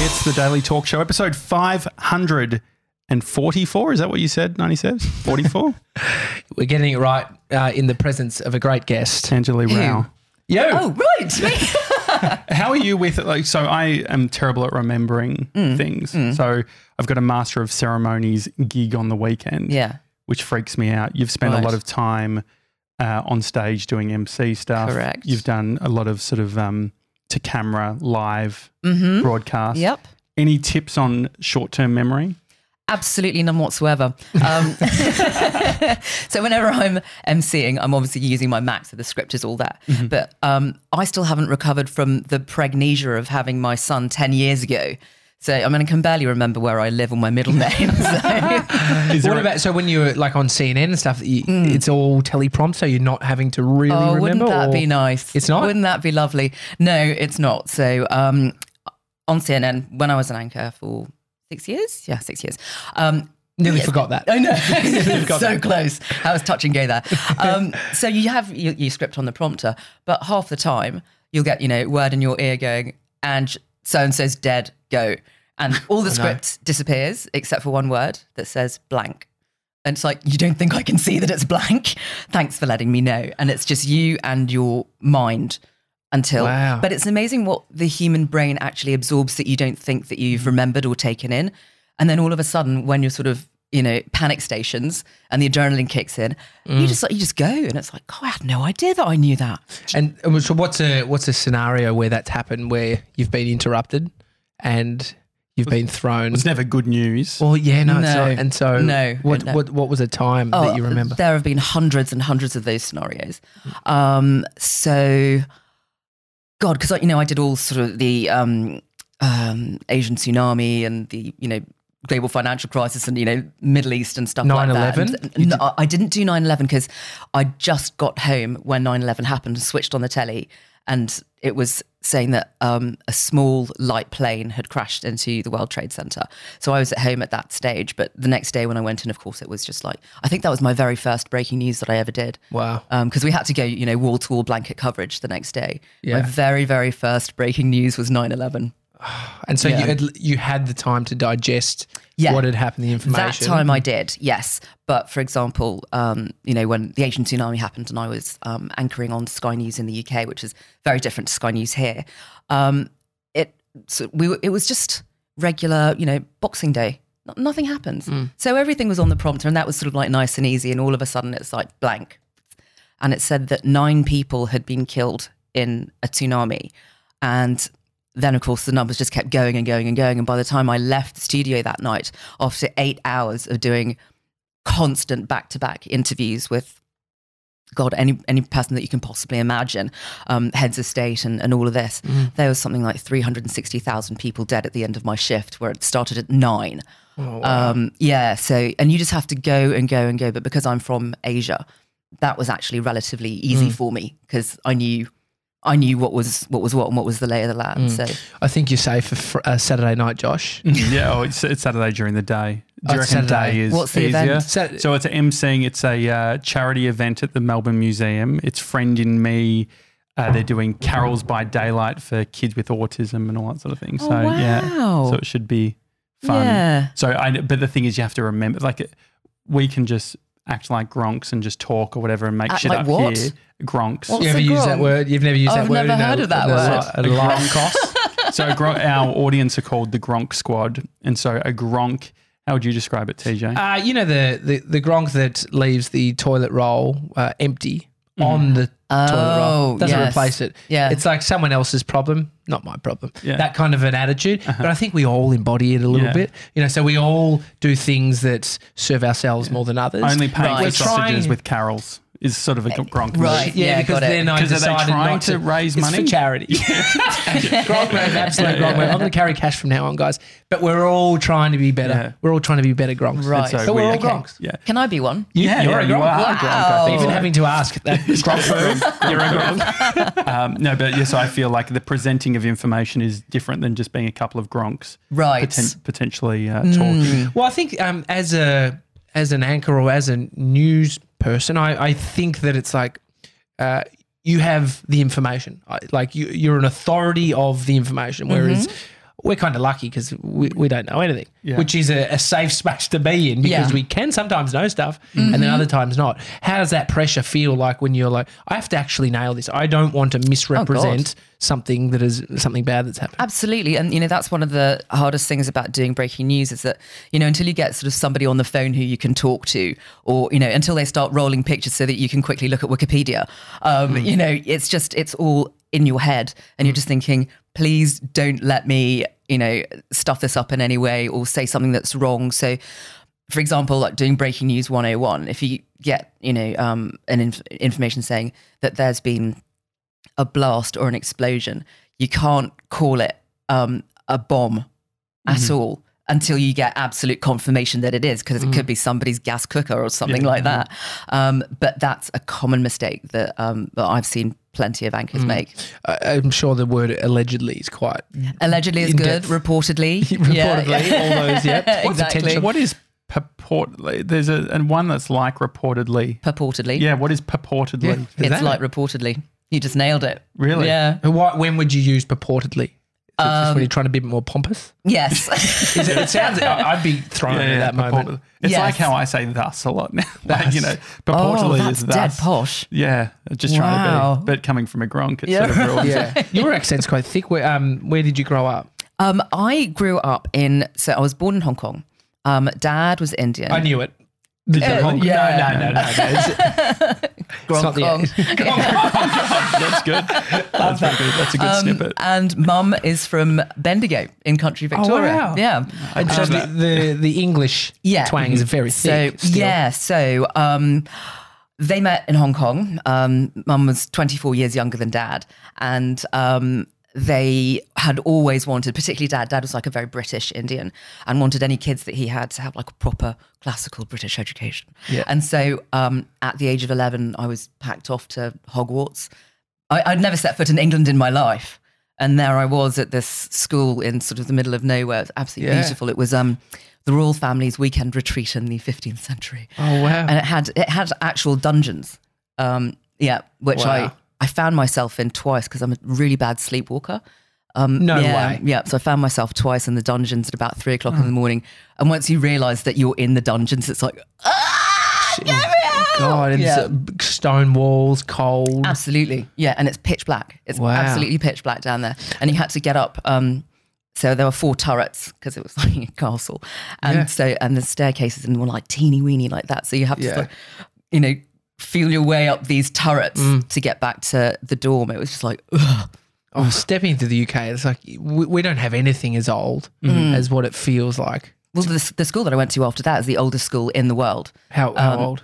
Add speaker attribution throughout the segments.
Speaker 1: It's the Daily Talk Show, episode 544. Is that what you said, 97? 44?
Speaker 2: We're getting it right in the presence of a great guest.
Speaker 1: Angela Rao.
Speaker 2: Yo.
Speaker 3: Oh, right.
Speaker 1: How are you with it? So I am terrible at remembering things. So I've got a Master of Ceremonies gig on the weekend, which freaks me out. You've spent a lot of time on stage doing MC stuff.
Speaker 3: Correct.
Speaker 1: You've done a lot of sort of to camera live broadcast.
Speaker 3: Yep.
Speaker 1: Any tips on short-term memory?
Speaker 3: Absolutely none whatsoever. So whenever I'm emceeing, I'm obviously using my Mac, so the script is all there. But I still haven't recovered from the pragnesia of having my son 10 years ago. So I can barely remember where I live or my middle name.
Speaker 2: So when you're like on CNN and stuff, it's all teleprompt, so you're not having to really remember?
Speaker 3: Wouldn't that be nice?
Speaker 2: It's not?
Speaker 3: Wouldn't that be lovely? No, it's not. So on CNN, when I was an anchor for 6 years? Yeah, 6 years.
Speaker 2: Nearly forgot that.
Speaker 3: I know. So close. I was touch and go there. So you have your script on the prompter, but half the time you'll get, word in your ear going, and so-and-so's dead, go. And all the script disappears except for one word that says blank. And it's like, you don't think I can see that it's blank? Thanks for letting me know. And it's just you and your mind until, but it's amazing what the human brain actually absorbs that you don't think that you've remembered or taken in. And then all of a sudden, when you're sort of, panic stations and the adrenaline kicks in, you just go, and it's like, I had no idea that I knew that.
Speaker 2: And so what's a scenario where that's happened, where you've been interrupted and you've been thrown?
Speaker 1: It's never good news.
Speaker 2: Well, yeah, no. It's not. And so what was a time that you remember?
Speaker 3: There have been hundreds and hundreds of those scenarios. So, God, because I did all sort of the Asian tsunami and the global financial crisis and Middle East and stuff like that.
Speaker 2: 9/11?
Speaker 3: No, I didn't do 9/11 because I just got home when 9/11 happened and switched on the telly, and it was saying that a small light plane had crashed into the World Trade Center. So I was at home at that stage, but the next day when I went in, of course, it was just like, I think that was my very first breaking news that I ever did.
Speaker 2: Wow.
Speaker 3: Because we had to go, wall-to-wall blanket coverage the next day.
Speaker 2: Yeah.
Speaker 3: My very, very first breaking news was 9/11.
Speaker 2: And so you had the time to digest what had happened, the information.
Speaker 3: That time I did, yes. But for example, when the Asian tsunami happened and I was anchoring on Sky News in the UK, which is very different to Sky News here, it was just regular, Boxing Day. Nothing happens. So everything was on the prompter, and that was sort of like nice and easy. And all of a sudden it's like blank. And it said that 9 people had been killed in a tsunami. And then, of course, the numbers just kept going and going and going. And by the time I left the studio that night, after 8 hours of doing constant back-to-back interviews with, God, any person that you can possibly imagine, heads of state and all of this, there was something like 360,000 people dead at the end of my shift, where it started at 9.
Speaker 2: Oh, wow.
Speaker 3: So, and you just have to go and go and go. But because I'm from Asia, that was actually relatively easy for me, because I knew what was what and what was the lay of the land. So
Speaker 2: I think you're safe for Saturday night, Josh.
Speaker 1: It's Saturday during the day. Do you reckon day is
Speaker 3: What's the
Speaker 1: easier?
Speaker 3: event?
Speaker 1: So it's emceeing. It's a charity event at the Melbourne Museum. It's Friend in Me. They're doing carols by daylight for kids with autism and all that sort of thing. So so it should be fun.
Speaker 3: Yeah.
Speaker 1: So but the thing is, you have to remember, we can just act like gronks and just talk or whatever and make shit
Speaker 3: like
Speaker 1: up
Speaker 3: what?
Speaker 1: here. Gronks.
Speaker 3: What's
Speaker 2: You ever
Speaker 3: a
Speaker 2: use
Speaker 3: gronk?
Speaker 2: that word? You've never used that word?
Speaker 3: I've never heard of that word.
Speaker 2: A gronkos?
Speaker 1: So our audience are called the Gronk Squad. And so a gronk, how would you describe it, TJ?
Speaker 2: The gronk that leaves the toilet roll empty on the toilet roll. Doesn't replace it.
Speaker 3: Yeah.
Speaker 2: It's like someone else's problem, not my problem.
Speaker 1: Yeah.
Speaker 2: That kind of an attitude. But I think we all embody it a little bit. So we all do things that serve ourselves more than others.
Speaker 1: Only paying for
Speaker 2: We're
Speaker 1: sausages with carols is sort of a gronk move.
Speaker 3: Right.
Speaker 2: Yeah, because
Speaker 3: got it.
Speaker 2: then I
Speaker 1: Because are they
Speaker 2: decided
Speaker 1: trying
Speaker 2: not
Speaker 1: to raise money?
Speaker 2: It's for charity. Gronk move, absolute gronk move. I'm going to carry cash from now on, guys. But we're all trying to be better.
Speaker 1: Yeah.
Speaker 2: We're all trying to be better gronks.
Speaker 3: Right.
Speaker 1: So
Speaker 2: But we're all
Speaker 1: okay.
Speaker 2: gronks.
Speaker 1: Yeah.
Speaker 3: Can I be one?
Speaker 2: You're a
Speaker 1: you
Speaker 2: gronk.
Speaker 1: are a gronk. I think.
Speaker 2: Even having to ask that gronk move.
Speaker 1: You're a gronk. No, but yes, I feel like the presenting of information is different than just being a couple of gronks.
Speaker 3: Right.
Speaker 1: Potentially talking.
Speaker 2: Well, I think as an anchor or as a news person, I think that it's like you have the information. You're an authority of the information, whereas we're kind of lucky because we don't know anything, which is a safe space to be in because we can sometimes know stuff and then other times not. How does that pressure feel like when you're like, I have to actually nail this. I don't want to misrepresent something that is something bad that's happened.
Speaker 3: Absolutely. And, that's one of the hardest things about doing breaking news is that, until you get sort of somebody on the phone who you can talk to or, until they start rolling pictures so that you can quickly look at Wikipedia, it's all in your head and you're just thinking, please don't let me, stuff this up in any way or say something that's wrong. So, for example, like doing breaking news 101, if you get, information saying that there's been a blast or an explosion, you can't call it a bomb at all until you get absolute confirmation that it is, because it could be somebody's gas cooker or something like that. But that's a common mistake that I've seen plenty of anchors make.
Speaker 2: I'm sure the word allegedly is quite
Speaker 3: allegedly is good. Reportedly,
Speaker 2: all those.
Speaker 3: Exactly.
Speaker 1: What is purportedly? There's one that's like reportedly.
Speaker 3: Purportedly.
Speaker 1: Yeah. What is purportedly?
Speaker 3: Yeah. It's like reportedly. You just nailed it.
Speaker 1: Really?
Speaker 3: Yeah.
Speaker 2: When would you use purportedly? Just when you're trying to be a bit more pompous?
Speaker 3: Yes.
Speaker 2: It sounds. I'd be thrown at that moment.
Speaker 1: It's like how I say thus a lot now. Like, purportedly
Speaker 3: that's
Speaker 1: is thus.
Speaker 3: dead posh.
Speaker 1: Yeah, just trying to be. But coming from a Gronk, it sort of ruins it.
Speaker 2: Your accent's quite thick. Where did you grow up?
Speaker 3: I grew up so I was born in Hong Kong. Dad was Indian.
Speaker 2: I knew it.
Speaker 1: No.
Speaker 3: Gronk Kong.
Speaker 1: That's good. That's a good snippet.
Speaker 3: And Mum is from Bendigo in country Victoria.
Speaker 2: Oh, wow.
Speaker 3: Yeah.
Speaker 2: And so the English twang is very thick.
Speaker 3: So they met in Hong Kong. Mum was 24 years younger than Dad. And they had always wanted, particularly Dad was like a very British Indian and wanted any kids that he had to have like a proper classical British education. Yeah. And so at the age of 11, I was packed off to Hogwarts. I'd never set foot in England in my life. And there I was at this school in sort of the middle of nowhere. It was absolutely beautiful. It was the royal family's weekend retreat in the 15th century.
Speaker 2: Oh, wow.
Speaker 3: And it had actual dungeons, which I found myself in twice because I'm a really bad sleepwalker.
Speaker 2: No way.
Speaker 3: Yeah, so I found myself twice in the dungeons at about 3 o'clock in the morning. And once you realise that you're in the dungeons, it's like, get me out!
Speaker 2: God, it's stone walls, cold.
Speaker 3: Absolutely, yeah, and it's pitch black. It's absolutely pitch black down there. And you had to get up. So there were 4 turrets because it was like a castle. And and the staircases and were like teeny weeny like that. So you have to, feel your way up these turrets to get back to the dorm. It was just like, ugh.
Speaker 2: Oh, stepping into the UK, it's like we don't have anything as old as what it feels like.
Speaker 3: Well, the school that I went to after that is the oldest school in the world.
Speaker 2: How old?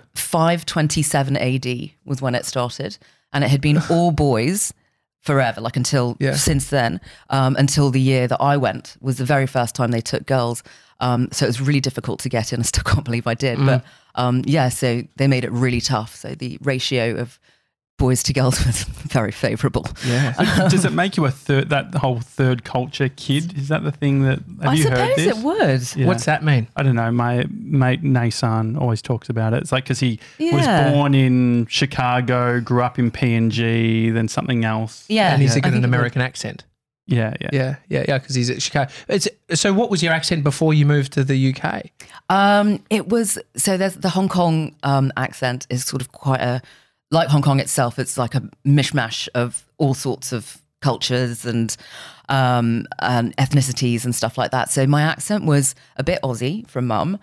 Speaker 3: 527 AD was when it started, and it had been all boys forever, like since then, until the year that I went was the very first time they took girls. So it was really difficult to get in. I still can't believe I did. But so they made it really tough. So the ratio of boys to girls was very favourable.
Speaker 1: Yeah. So does it make you that whole third culture kid? Is that the thing that, have you heard this?
Speaker 3: I suppose it would.
Speaker 2: Yeah. What's that mean?
Speaker 1: I don't know. My mate Nasan always talks about it. It's like because he was born in Chicago, grew up in PNG, then something else.
Speaker 3: Yeah.
Speaker 2: And he's got an American accent.
Speaker 1: Yeah.
Speaker 2: Because he's at Chicago. So what was your accent before you moved to the UK?
Speaker 3: It was, so there's the Hong Kong accent is sort of quite like Hong Kong itself, it's like a mishmash of all sorts of cultures and ethnicities and stuff like that. So my accent was a bit Aussie from Mum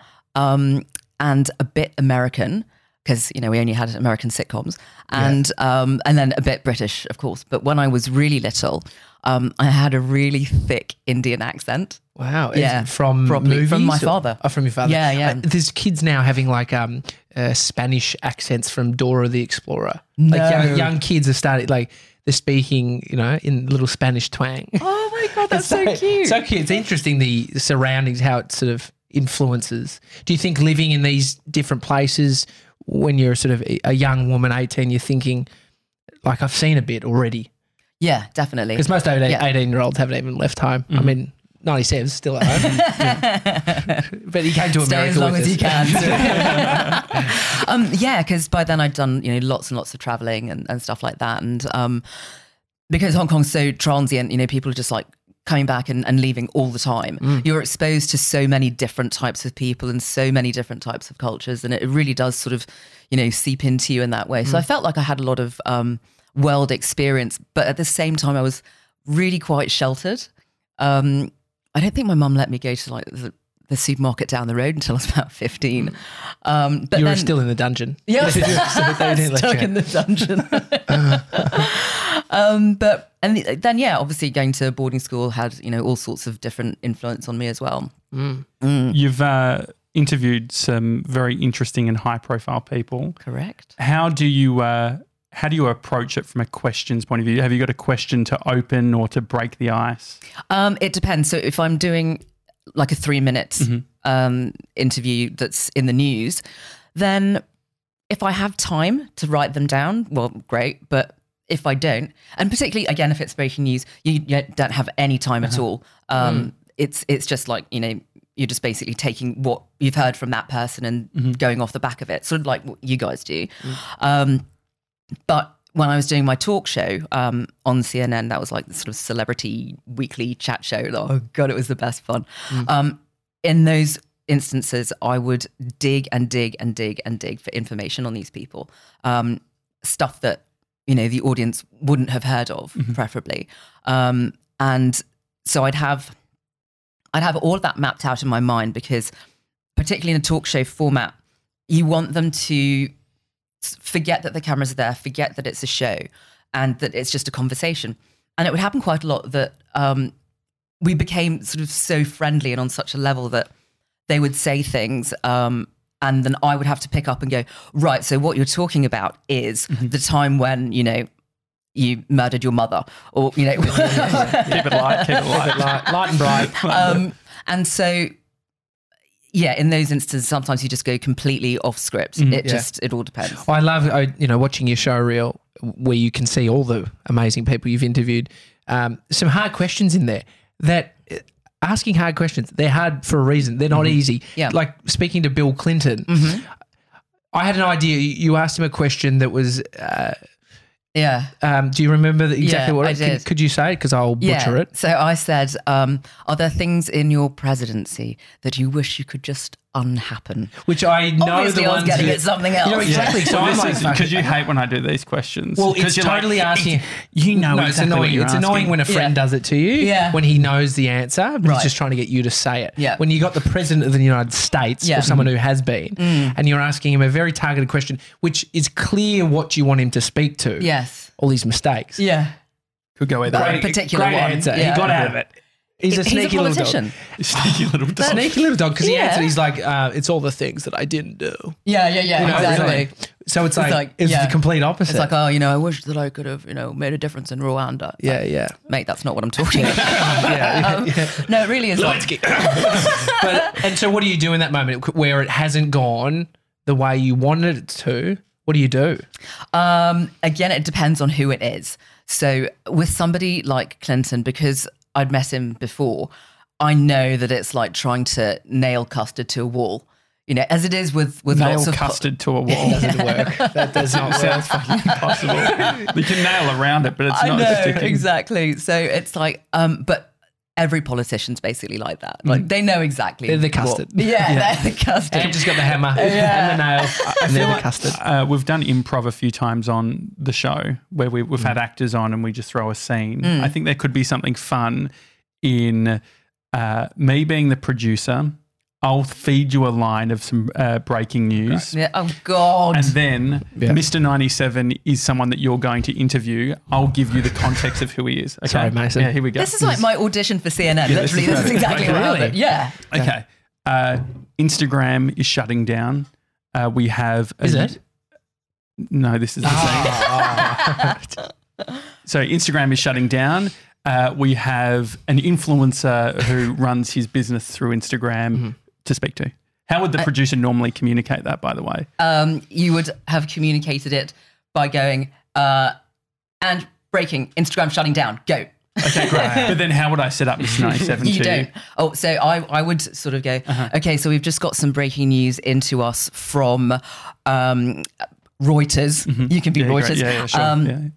Speaker 3: and a bit American because, we only had American sitcoms and then a bit British, of course. But when I was really little, I had a really thick Indian accent.
Speaker 2: Wow.
Speaker 3: Yeah.
Speaker 2: From
Speaker 3: movies? From my father.
Speaker 2: Oh, from your father.
Speaker 3: Yeah.
Speaker 2: There's kids now having like Spanish accents from Dora the Explorer.
Speaker 3: No.
Speaker 2: Like young kids are starting, like they're speaking, in little Spanish twang.
Speaker 3: Oh my God, that's so cute.
Speaker 2: So cute. It's interesting, the surroundings, how it sort of influences. Do you think living in these different places when you're sort of a young woman, 18, you're thinking, like, I've seen a bit already?
Speaker 3: Yeah, definitely.
Speaker 2: Because most 18-year-olds haven't even left home. I mean, 97's still at home. But he came to
Speaker 3: Stay
Speaker 2: America
Speaker 3: as long
Speaker 2: with
Speaker 3: as
Speaker 2: us.
Speaker 3: you can. Because by then I'd done, lots and lots of traveling and stuff like that. And because Hong Kong's so transient, people are just like coming back and leaving all the time. You're exposed to so many different types of people and so many different types of cultures, and it really does sort of, seep into you in that way. So I felt like I had a lot of world experience, but at the same time, I was really quite sheltered. I don't think my mum let me go to like the supermarket down the road until I was about 15. But
Speaker 2: you were still in the dungeon.
Speaker 3: Yeah, stuck in the dungeon. Obviously going to boarding school had, all sorts of different influence on me as well.
Speaker 1: You've interviewed some very interesting and high profile people.
Speaker 3: Correct.
Speaker 1: How do you approach it from a questions point of view? Have you got a question to open or to break the ice?
Speaker 3: It depends. So if I'm doing like a 3-minute interview that's in the news, then if I have time to write them down, well, great. But if I don't, and particularly, again, if it's breaking news, you don't have any time at all. It's just like, you're just basically taking what you've heard from that person and going off the back of it, sort of like what you guys do. But when I was doing my talk show on CNN, that was like the sort of celebrity weekly chat show. Oh God, it was the best fun. In those instances, I would dig and dig and dig and dig for information on these people, stuff that, the audience wouldn't have heard of, preferably. And so I'd have all of that mapped out in my mind, because particularly in a talk show format, you want them to forget that the cameras are there, forget that it's a show and that it's just a conversation. And it would happen quite a lot that we became sort of so friendly and on such a level that they would say things and then I would have to pick up and go, right, so what you're talking about is the time when, you murdered your mother, or,
Speaker 1: keep it light,
Speaker 2: light and bright.
Speaker 3: And so, yeah, in those instances, sometimes you just go completely off script. It all depends.
Speaker 2: I love, watching your show reel where you can see all the amazing people you've interviewed. Some hard questions in there that asking hard questions, they're hard for a reason. They're not easy.
Speaker 3: Yeah.
Speaker 2: Like speaking to Bill Clinton, I had an idea. You asked him a question that was... do you remember exactly what
Speaker 3: I did.
Speaker 2: Could you say it? Because I'll butcher it.
Speaker 3: So I said, are there things in your presidency that you wish you could just unhappen?
Speaker 2: Which I know
Speaker 3: obviously
Speaker 2: the
Speaker 3: I was
Speaker 2: ones
Speaker 3: getting at something else.
Speaker 2: Exactly. So I'm like,
Speaker 1: because you hate when I do these questions.
Speaker 2: Well, it's totally asking.
Speaker 1: No,
Speaker 2: it's annoying. It's annoying when a friend does it to you.
Speaker 3: Yeah.
Speaker 2: When he knows the answer, but he's just trying to get you to say it.
Speaker 3: Yeah.
Speaker 2: When you got the president of the United States or someone who has been, and you're asking him a very targeted question, which is clear what you want him to speak to.
Speaker 3: Yes.
Speaker 2: All these mistakes.
Speaker 3: Yeah.
Speaker 1: Could go either way.
Speaker 3: Particular
Speaker 2: great
Speaker 3: one.
Speaker 2: answer.
Speaker 3: Yeah.
Speaker 2: He got out of it. He's a sneaky little dog.
Speaker 1: Sneaky little dog.
Speaker 2: Sneaky little dog, because he answered, he's like, it's all the things that I didn't do.
Speaker 3: Yeah, exactly.
Speaker 2: Really? So it's like the complete opposite.
Speaker 3: It's like, I wish that I could have, made a difference in Rwanda.
Speaker 2: Yeah.
Speaker 3: Mate, that's not what I'm talking about. No, it really is.
Speaker 2: And so what do you do in that moment where it hasn't gone the way you wanted it to? What do you do?
Speaker 3: Again, it depends on who it is. So with somebody like Clinton, because I'd met him before, I know that it's like trying to nail custard to a wall. As it is with
Speaker 1: nail
Speaker 3: lots of
Speaker 1: custard to a wall.
Speaker 2: Doesn't work. That does not
Speaker 1: sounds fucking impossible. You can nail around it, but it's not sticking.
Speaker 3: Exactly. So it's like, but every politician's basically like that. Like they know exactly.
Speaker 2: They're the custard.
Speaker 3: They're the custard.
Speaker 2: And just got the hammer and the nail. And they're the custard.
Speaker 1: We've done improv a few times on the show where we've had actors on and we just throw a scene. I think there could be something fun in me being the producer. I'll feed you a line of some breaking news.
Speaker 3: Yeah. Oh, God.
Speaker 1: And then Mr. 97 is someone that you're going to interview. I'll give you the context of who he is. Okay?
Speaker 2: Sorry, Mason.
Speaker 1: Yeah, here we go.
Speaker 3: This is like my audition for CNN. Literally, this is exactly what happened. Yeah.
Speaker 1: Okay. Instagram is shutting down. We have...
Speaker 2: Is it?
Speaker 1: No, this is the thing. So Instagram is shutting down. We have an influencer who runs his business through Instagram to speak to. How would the producer normally communicate that, by the way?
Speaker 3: You would have communicated it by going, and breaking, Instagram shutting down, go.
Speaker 1: Okay, great. But then how would I set up Mr. 97
Speaker 3: You don't. Oh, so I would sort of go, okay, so we've just got some breaking news into us from Reuters. You can be Reuters.
Speaker 1: Yeah, sure.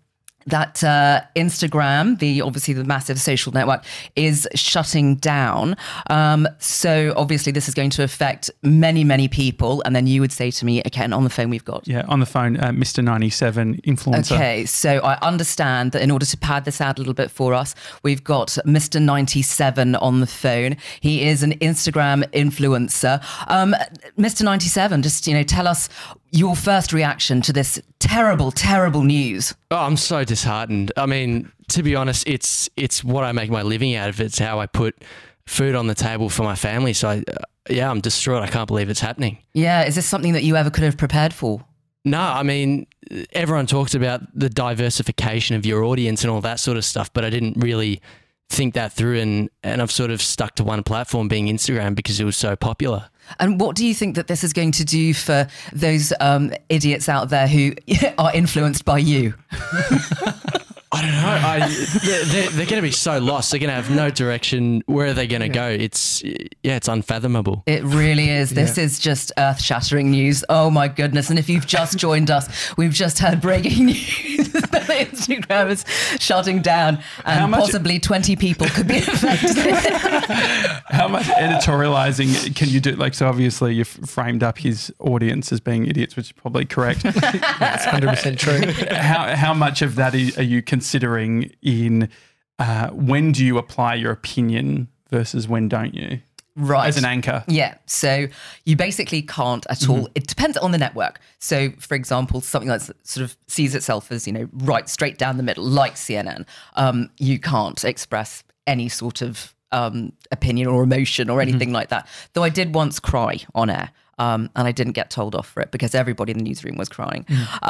Speaker 3: that Instagram, obviously the massive social network, is shutting down. So obviously this is going to affect many, many people. And then you would say to me, okay, and on the phone we've got.
Speaker 1: Yeah, on the phone, Mr. 97 influencer.
Speaker 3: Okay, so I understand that in order to pad this out a little bit for us, we've got Mr. 97 on the phone. He is an Instagram influencer. Mr. 97, just, tell us your first reaction to this terrible, terrible news.
Speaker 4: Oh, I'm so disheartened. I mean, to be honest, it's what I make my living out of. It's how I put food on the table for my family. So, I'm distraught. I can't believe it's happening.
Speaker 3: Yeah. Is this something that you ever could have prepared for?
Speaker 4: No, I mean, everyone talks about the diversification of your audience and all that sort of stuff, but I didn't really think that through, and I've sort of stuck to one platform, being Instagram, because it was so popular.
Speaker 3: And what do you think that this is going to do for those idiots out there who are influenced by you?
Speaker 4: I don't know. They're going to be so lost. They're going to have no direction. Where are they going to go? It's unfathomable.
Speaker 3: It really is. This is just earth-shattering news. Oh my goodness. And if you've just joined us, we've just had breaking news that Instagram is shutting down and possibly 20 people could be affected.
Speaker 1: How much editorializing can you do? Like, so obviously you've framed up his audience as being idiots, which is probably correct.
Speaker 2: That's 100% true.
Speaker 1: How much of that are you considering in when do you apply your opinion versus when don't you?
Speaker 3: Right.
Speaker 1: As an anchor.
Speaker 3: Yeah. So you basically can't at all. It depends on the network. So, for example, something that sort of sees itself as, right straight down the middle, like CNN, you can't express any sort of opinion or emotion or anything like that. Though I did once cry on air, and I didn't get told off for it because everybody in the newsroom was crying.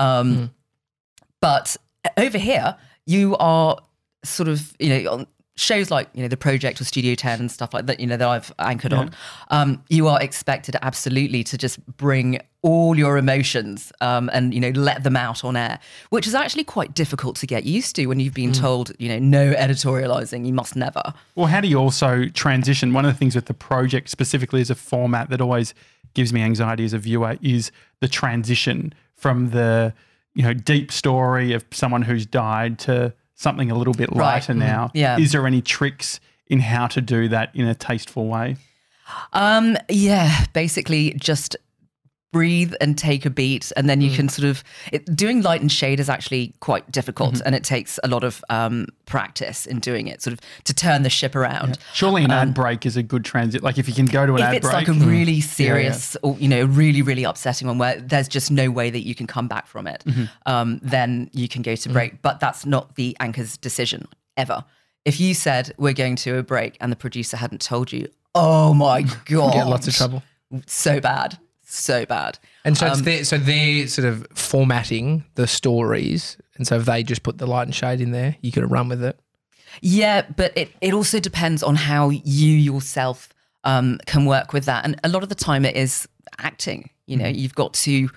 Speaker 3: But over here, you are sort of, on shows like, The Project or Studio 10 and stuff like that, that I've anchored on, you are expected absolutely to just bring all your emotions and, let them out on air, which is actually quite difficult to get used to when you've been told, no editorializing, you must never.
Speaker 1: Well, how do you also transition? One of the things with The Project specifically is a format that always gives me anxiety as a viewer is the transition from the, deep story of someone who's died to something a little bit lighter now.
Speaker 3: Yeah.
Speaker 1: Is there any tricks in how to do that in a tasteful way?
Speaker 3: Basically just breathe and take a beat, and then you can sort of doing light and shade is actually quite difficult, and it takes a lot of practice in doing it, sort of to turn the ship around.
Speaker 1: Yeah. Surely an ad break is a good transit. Like if you can go to an ad break.
Speaker 3: If it's like a really serious or, really, really upsetting one where there's just no way that you can come back from it, then you can go to break. But that's not the anchor's decision ever. If you said we're going to a break and the producer hadn't told you, oh my God.
Speaker 2: Get lots of trouble.
Speaker 3: So bad. So bad.
Speaker 2: And so they're sort of formatting the stories, and so if they just put the light and shade in there, you could have run with it.
Speaker 3: Yeah, but it also depends on how you yourself can work with that. And a lot of the time it is acting. You've got to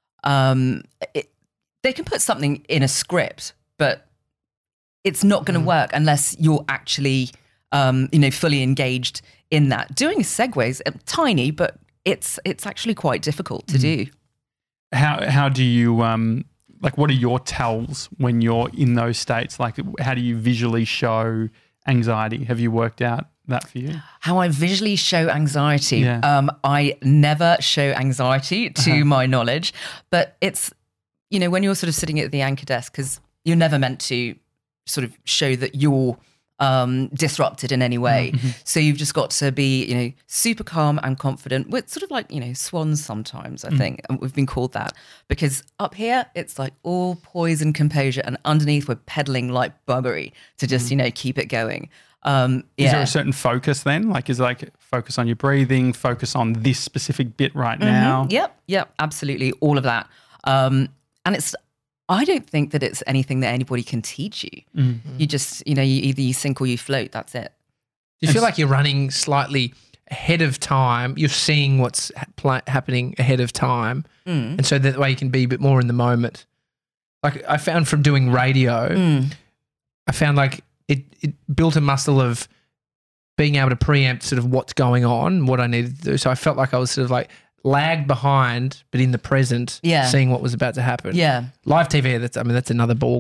Speaker 3: they can put something in a script, but it's not going to work unless you're actually fully engaged in that. Doing segues, tiny, but it's actually quite difficult to do.
Speaker 1: How do you what are your tells when you're in those states? Like how do you visually show anxiety? Have you worked out that for you?
Speaker 3: How I visually show anxiety? I never show anxiety to my knowledge, but it's when you're sort of sitting at the anchor desk, because you're never meant to sort of show that you're disrupted in any way. So you've just got to be, super calm and confident. We're sort of like, swans sometimes, I think. And we've been called that because up here, it's like all poise and composure. And underneath, we're pedaling like buggery to just, keep it going.
Speaker 1: Is there a certain focus then? Like, is it like focus on your breathing, focus on this specific bit right now?
Speaker 3: Yep, absolutely. All of that. And I don't think that it's anything that anybody can teach you. You just, you either you sink or you float. That's it.
Speaker 2: Do you feel like you're running slightly ahead of time? You're seeing what's happening ahead of time. And so that way you can be a bit more in the moment. Like I found from doing radio, I found like it built a muscle of being able to preempt sort of what's going on, what I needed to do. So I felt like I was sort of like lagged behind, but in the present, seeing what was about to happen.
Speaker 3: Yeah.
Speaker 2: Live TV, that's another ball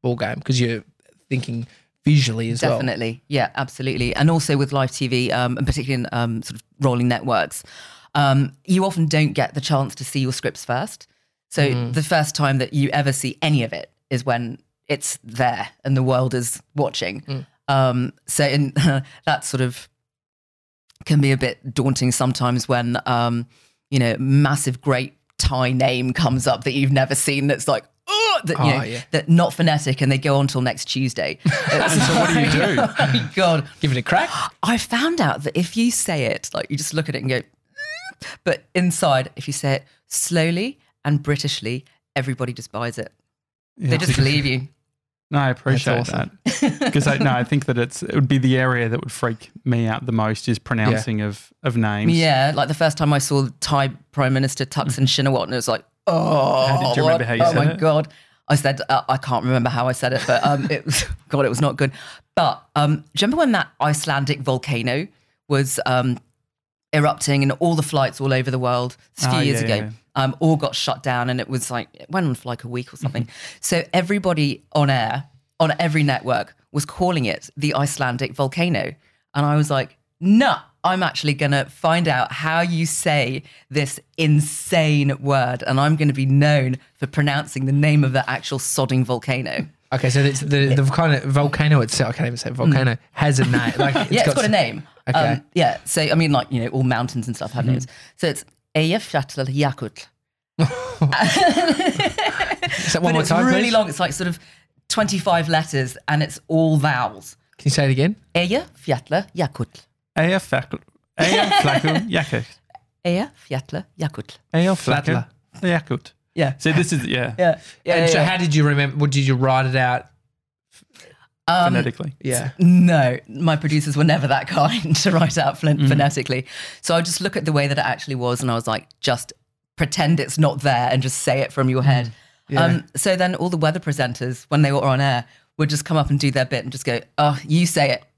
Speaker 2: ball game because you're thinking visually as well.
Speaker 3: Definitely. Yeah, absolutely. And also with live TV, and particularly in sort of rolling networks, you often don't get the chance to see your scripts first. So the first time that you ever see any of it is when it's there and the world is watching. So that sort of can be a bit daunting sometimes when, massive great Thai name comes up that you've never seen that's like, that not phonetic, and they go on till next Tuesday.
Speaker 1: So what do you do?
Speaker 3: Oh my God.
Speaker 2: Give it a crack?
Speaker 3: I found out that if you say it, like you just look at it and go, but inside, if you say it slowly and Britishly, everybody just buys it.
Speaker 1: Yeah.
Speaker 3: They just believe you.
Speaker 1: No, I appreciate that. Because I think that it would be the area that would freak me out the most is pronouncing of names.
Speaker 3: Yeah, like the first time I saw Thai Prime Minister Thaksin Shinawatra, and it was like,
Speaker 1: do you remember how you said it?
Speaker 3: Oh my God. I said, I can't remember how I said it, but it was not good. But do you remember when that Icelandic volcano was erupting and all the flights all over the world a few years ago all got shut down, and it was like, it went on for like a week or something. So everybody on air, on every network, was calling it the Icelandic volcano. And I was like, no, I'm actually going to find out how you say this insane word, and I'm going to be known for pronouncing the name of the actual sodding volcano.
Speaker 2: Okay, so it's the volcano itself, I can't even say volcano, has a name. Like,
Speaker 3: it's got a name.
Speaker 2: Okay.
Speaker 3: So, I mean, like, all mountains and stuff have names. So it's Eyjafjallajökull.
Speaker 2: Is that one more time,
Speaker 3: it's really
Speaker 2: please?
Speaker 3: long. It's like sort of 25 letters, and it's all vowels.
Speaker 2: Can you say it again?
Speaker 3: Eyjafjallajökull.
Speaker 1: Eyjafjallajökull. Eyjafjallajökull.
Speaker 3: Yeah.
Speaker 1: So this is,
Speaker 2: So how did you remember, did you write it out?
Speaker 1: Phonetically.
Speaker 2: Yeah.
Speaker 3: No, my producers were never that kind to write out phonetically. So I just look at the way that it actually was, and I was like, just pretend it's not there and just say it from your head.
Speaker 2: Yeah.
Speaker 3: So then all the weather presenters, when they were on air, would just come up and do their bit and just go, oh, you say it.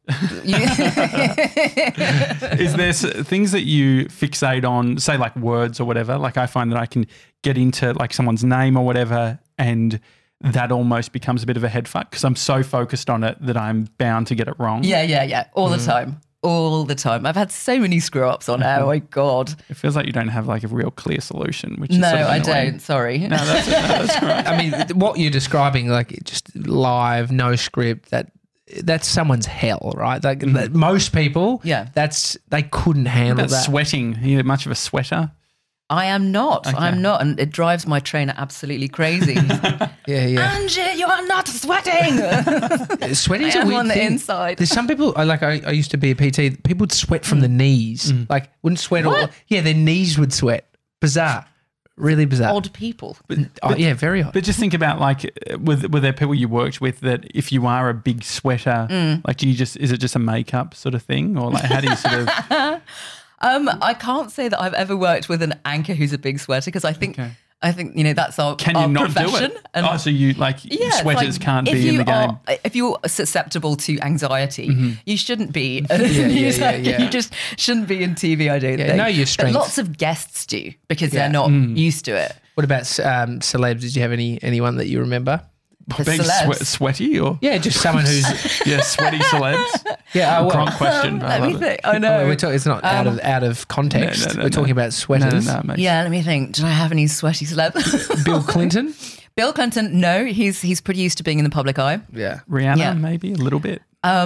Speaker 1: Is there things that you fixate on, say like words or whatever? Like I find that I can get into like someone's name or whatever, and that almost becomes a bit of a head fuck because I'm so focused on it that I'm bound to get it wrong.
Speaker 3: Yeah. All the time. All the time. I've had so many screw ups on air. Oh my God.
Speaker 1: It feels like you don't have like a real clear solution, which is
Speaker 3: no,
Speaker 1: sort of
Speaker 3: I don't. Sorry.
Speaker 1: No, that's great.
Speaker 2: I mean, what you're describing, like just live, no script, that's someone's hell, right? Like most people, they couldn't handle that.
Speaker 1: Sweating. Are you much of a sweater?
Speaker 3: I am not. Okay. I'm not, and it drives my trainer absolutely crazy.
Speaker 2: Yeah.
Speaker 3: Angie, you are not sweating.
Speaker 2: Sweating's a weird
Speaker 3: on the
Speaker 2: thing.
Speaker 3: inside.
Speaker 2: There's some people, like I used to be a PT, people would sweat from the knees. Like wouldn't sweat all. Yeah, their knees would sweat. Bizarre. Really bizarre.
Speaker 3: Odd people.
Speaker 2: Yeah, very odd.
Speaker 1: But just think about like, were there people you worked with that if you are a big sweater, like is it just a makeup sort of thing, or like how do you sort of?
Speaker 3: I can't say that I've ever worked with an anchor who's a big sweater because I think that's our
Speaker 1: Can you not
Speaker 3: profession.
Speaker 1: do it? And so you sweaters can't be in the game.
Speaker 3: If you're susceptible to anxiety, you shouldn't be. You just shouldn't be in TV. I don't think.
Speaker 2: Know your strengths.
Speaker 3: But lots of guests do because they're not used to it.
Speaker 2: What about celebs? Did you have anyone that you remember?
Speaker 1: Being sweaty or
Speaker 2: just someone who's
Speaker 1: sweaty celebs. Wrong question.
Speaker 3: Let me think. I know
Speaker 2: it's not out of context. We're talking about sweaters.
Speaker 3: Let me think. Did I have any sweaty celebs?
Speaker 2: Bill Clinton.
Speaker 3: Bill Clinton. No, he's pretty used to being in the public eye.
Speaker 2: Yeah.
Speaker 1: Rihanna maybe a little bit.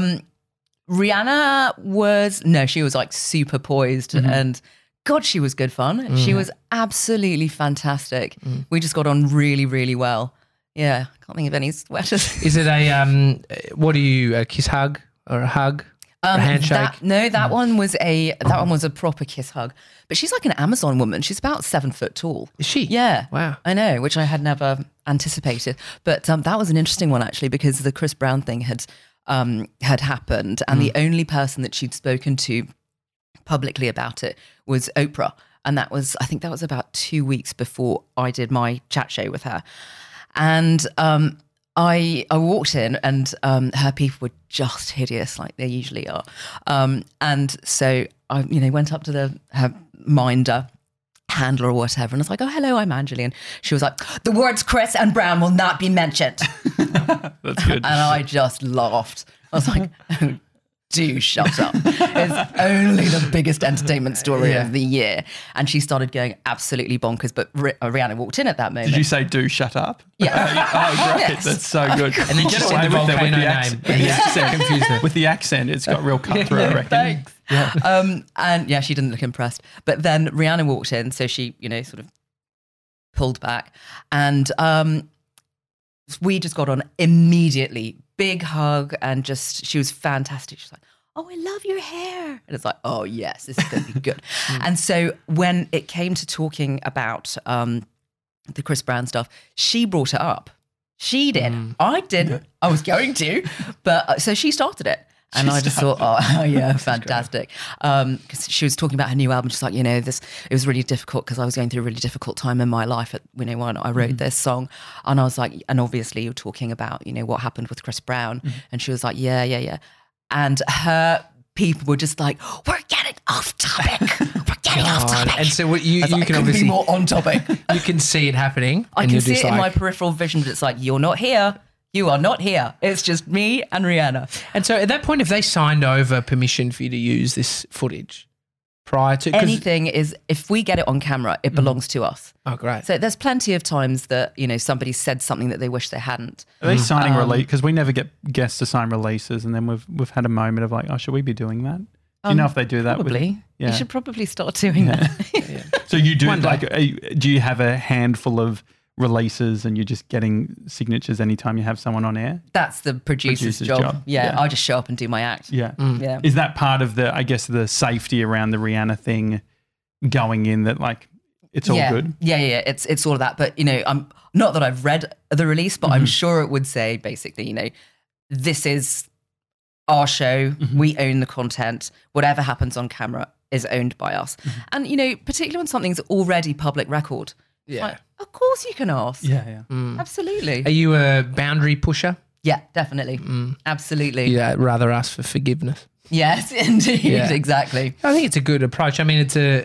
Speaker 3: Rihanna she was like super poised and God, she was good fun. She was absolutely fantastic. We just got on really, really well. Yeah, can't think of any sweaters.
Speaker 2: Is it a kiss hug or a hug? Or a handshake?
Speaker 3: That one was a proper kiss hug. But she's like an Amazon woman. She's about 7 foot tall.
Speaker 2: Is she?
Speaker 3: Yeah.
Speaker 2: Wow.
Speaker 3: I know, which I had never anticipated. But that was an interesting one actually because the Chris Brown thing had happened, and the only person that she'd spoken to publicly about it was Oprah, and I think that was about 2 weeks before I did my chat show with her. And I walked in, and her people were just hideous, like they usually are. And so I, went up to her minder, handler or whatever. And I was like, oh, hello, I'm Anjali. And she was like, the words Chris and Brown will not be mentioned.
Speaker 1: That's good.
Speaker 3: And I just laughed. I was like, oh, do shut up. It's only the biggest entertainment story of the year. And she started going absolutely bonkers. But Rihanna walked in at that moment.
Speaker 1: Did you say, do shut up?
Speaker 3: Yeah.
Speaker 1: Oh, great.
Speaker 3: Yes.
Speaker 1: That's so good.
Speaker 2: And then get away with it with the accent.
Speaker 1: With the accent, it's got real cut through, I reckon.
Speaker 3: Thanks.
Speaker 1: Yeah.
Speaker 3: And yeah, she didn't look impressed. But then Rihanna walked in. So she, sort of pulled back. And we just got on immediately. Big hug, and just she was fantastic. She's like, oh, I love your hair. And it's like, oh yes, this is going to be good. And so when it came to talking about the Chris Brown stuff, she brought it up. She did. I didn't. I was going to, but so she started it. And I just thought, oh yeah, fantastic. Because she was talking about her new album. She's like, it was really difficult because I was going through a really difficult time in my life when I wrote this song. And I was like, and obviously you're talking about, what happened with Chris Brown. And she was like, yeah. And her people were just like, we're getting off topic. We're getting off topic.
Speaker 2: And so you can obviously
Speaker 3: be more on topic.
Speaker 2: You can see it happening.
Speaker 3: I can see it in my peripheral vision, but it's like, you're not here. You are not here. It's just me and Rihanna.
Speaker 2: And so at that point, if they signed over permission for you to use this footage prior to...
Speaker 3: Anything is, if we get it on camera, it belongs to us.
Speaker 2: Oh, great.
Speaker 3: So there's plenty of times that, somebody said something that they wish they hadn't.
Speaker 1: Are they signing release? Because we never get guests to sign releases, and then we've had a moment of like, oh, should we be doing that? Do you know if they do that?
Speaker 3: Probably. You should probably start doing that.
Speaker 1: So you do, do you have a handful of releases and you're just getting signatures anytime you have someone on air?
Speaker 3: That's the producer's job. Yeah, I just show up and do my act.
Speaker 1: Yeah. Is that part of the, I guess, the safety around the Rihanna thing going in, that like it's all good?
Speaker 3: Yeah. It's all of that. But I'm not that I've read the release, but I'm sure it would say basically, this is our show. We own the content. Whatever happens on camera is owned by us. And particularly when something's already public record.
Speaker 2: Yeah.
Speaker 3: Like, of course you can ask.
Speaker 1: Yeah.
Speaker 3: Absolutely.
Speaker 2: Are you a boundary pusher?
Speaker 3: Yeah, definitely. Absolutely.
Speaker 2: Yeah, rather ask for forgiveness.
Speaker 3: Yes, indeed. Yeah. Exactly.
Speaker 2: I think it's a good approach. I mean, do